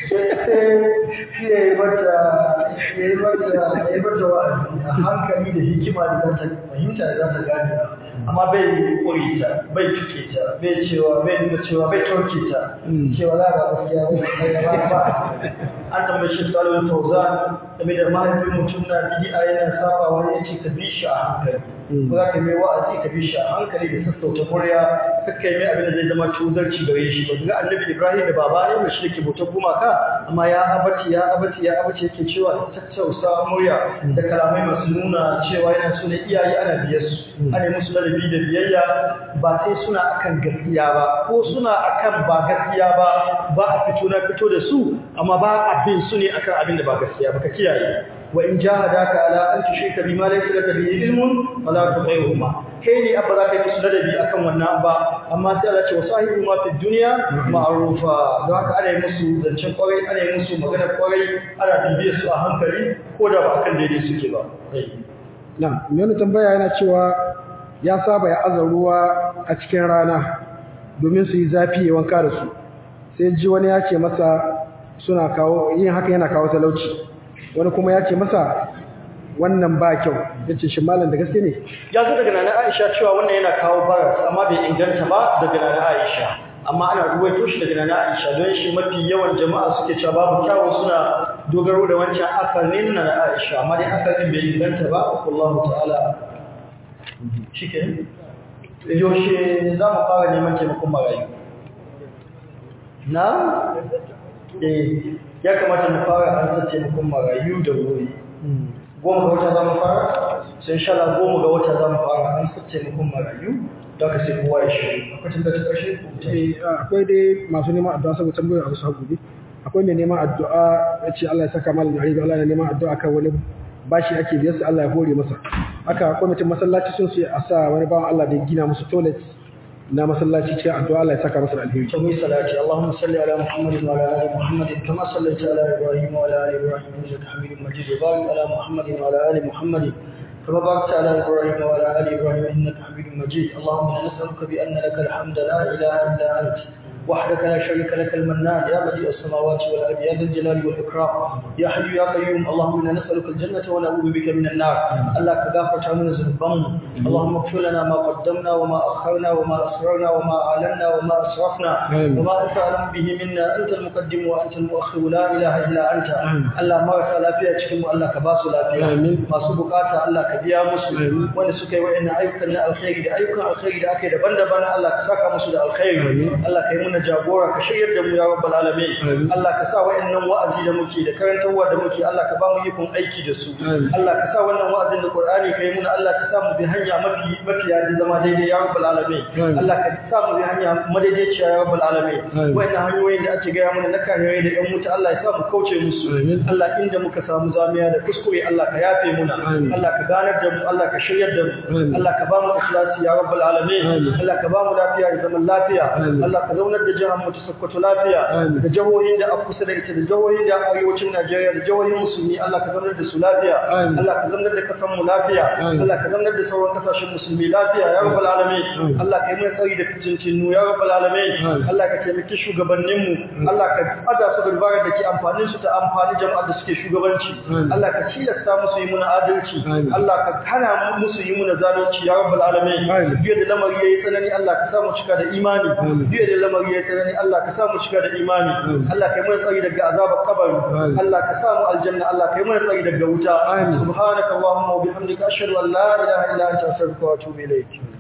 sai ya yi mata ya yi mata ya yi mata wa'azi a hankali da hikima da za ta fahimta da za ta gane amma bai kore ta bai cike ta bai cewa bai nuna cewa bai tauke ta cewa za ga gaskiya ba ba an tambaye shi Salih Fauzan game da mahaifin mutum na bid'a yana sabawa ne yace ka bi shi a hankali ko za ka mai wa'azi ka bi shi a hankali da sassauta murya kakkai mai abin da zai zama tuzarci gare shi ba ga Annabi Ibrahim da baba ne mai shi yake bautar gumaka amma ya abaci ya abaci ya abaci yake cewa tattausa murya da kalamai masu nuna cewa yana so ne iyaye ana biyar su ana musu ladabi da biyayya ba sai suna akan gaskiya ba ko suna akan ba gaskiya ba ba a fito na fito da su amma ba abin su ne akan abin da ba gaskiya ba ka kiyaye wa in jahadaka ala an tushrika bima laysa laka bihi ilmun fala tuṭi'huma kai ne abba zaka yi ladabi akan wannan ba amma sai Allah ce wa sahibu ma fi dunya ma'rufa don haka ana yi musu zancen kwarai ana yi musu magana kwarai ana bibiyar su a hankali ko da ba akan daidai suke ba na mai tambaya yana cewa ya saba ya aza ruwa a cikin rana domin su yi zafi ya wanka da su sai ji wani ya ce masa suna kawo yin haka yana kawo talauci wani kuma ya ce masa wannan ba kyau ya ce shi malam da gaske ne ya zo daga nana Aisha cewa wannan yana kawo baras amma bai inganta ba daga nana Aisha amma ana ruwaito shi daga nana Aisha don shi mafi yawan jama'a suke cewa babu kyawu suna dogaro da wancan asalin nana Aisha amma dai asalin bai inganta ba wallahu ta'ala shike yaushe za mu fara neman taimakon marayu na eh ya kamata mu fara an sa taimakon marayu da wuri goma ga wata za mu fara sai insha Allah goma ga wata za mu fara an sa taimakon marayu da ka sai kowa ya shi akwai tunda ta karshe akwai dai masu neman addu'a saboda tambayar abu sa gobe akwai mai neman addu'a yace Allah ya saka malam da Allah ya neman addu'a kan wani bashi ake biyar sa Allah ya hore masa haka kwamitin masallaci sun ce a sa wani bawan Allah da gina musu toilet na masallaci cikin addu'a Allah ya saka masa alheri. To mu salati Allahumma salli ala Muhammadin wa ala ali Muhammadin kama sallaita ala Ibrahim wa ala ali Ibrahim innaka Hamidum Majid. Wa barik ala Muhammadin wa ala ali Muhammadin kama barakta ala Ibrahim wa ala ali Ibrahim innaka Hamidum Majid. Allahumma nas'aluka bi anna laka al-hamda la ilaha illa anta وحدك لا شريك لك المنان يا بديع السماوات والارض يا ذا الجلال والاكرام يا حي يا قيوم اللهم انا نسالك الجنه ونعوذ بك من النار الله كغفرت من ذنوبنا اللهم اغفر لنا ما قدمنا وما اخرنا وما اسررنا وما اعلنا وما اسرفنا وما انت اعلم به منا انت المقدم وانت المؤخر لا اله الا انت الله marasa lafiya cikin mu Allah ka ba su lafiya masu bukata Allah ka biya musu wanda suka yi wa'annan ayyukan na alkhairi da ayyukan alkhairi da ake daban-daban Allah ka saka musu da alkhairi Allah ka yi mana jagora ka shiryar da mu ya rabbal alamin Allah ka sa wa'annan wa'azi da muke da karantawa da muke Allah ka ba mu ikon aiki da su Allah ka sa wannan wa'azin da Qur'ani kai muna Allah ka sa mu bi hanya mafi mafi yadda zama daidai ya rabbal alamin Allah ka sa mu bi hanya madaidaiciya ya rabbal alamin wa'annan hanyoyin da ake gaya mana na kariyoyi da yan mutu Allah ya sa mu kauce musu Allah inda muka samu zamiya da kuskure Allah ka yafe muna Allah ka ganar da mu Allah ka shiryar da mu Allah ka ba mu ikhlasi ya rabbal alamin Allah ka ba mu lafiya da zaman lafiya Allah ka zaunar da jihar mu ta Sokoto lafiya da jihohin da aka kusa da ita da jihohin da arewacin Najeriya da jihohin musulmi Allah ka zaunar da su lafiya Allah ka zaunar da kasan mu lafiya Allah ka zaunar da sauran kasashen musulmi lafiya ya rabbal alamin Allah ka yi mana tsari da cincinu ya rabbal alamin Allah ka taimaki shugabannin mu Allah ka ada su da dabarar da ke amfanin su ta amfani jama'a da suke shugabanci Allah ka tilasta musu yi muna adalci Allah ka hana musu yi muna zalunci ya rabbal alamin biye da lamari yayi tsanani Allah ka sa mu cika da imani biye da lamari yayi tsanani Allah ka sa mu cika da imani Allah ka yi mana tsari daga azabar kabari Allah ka sa mu aljanna Allah ka yi mana tsari daga wuta subhanakallahumma wa bihamdika ashhadu an la ilaha illa anta astaghfiruka wa atubu ilayk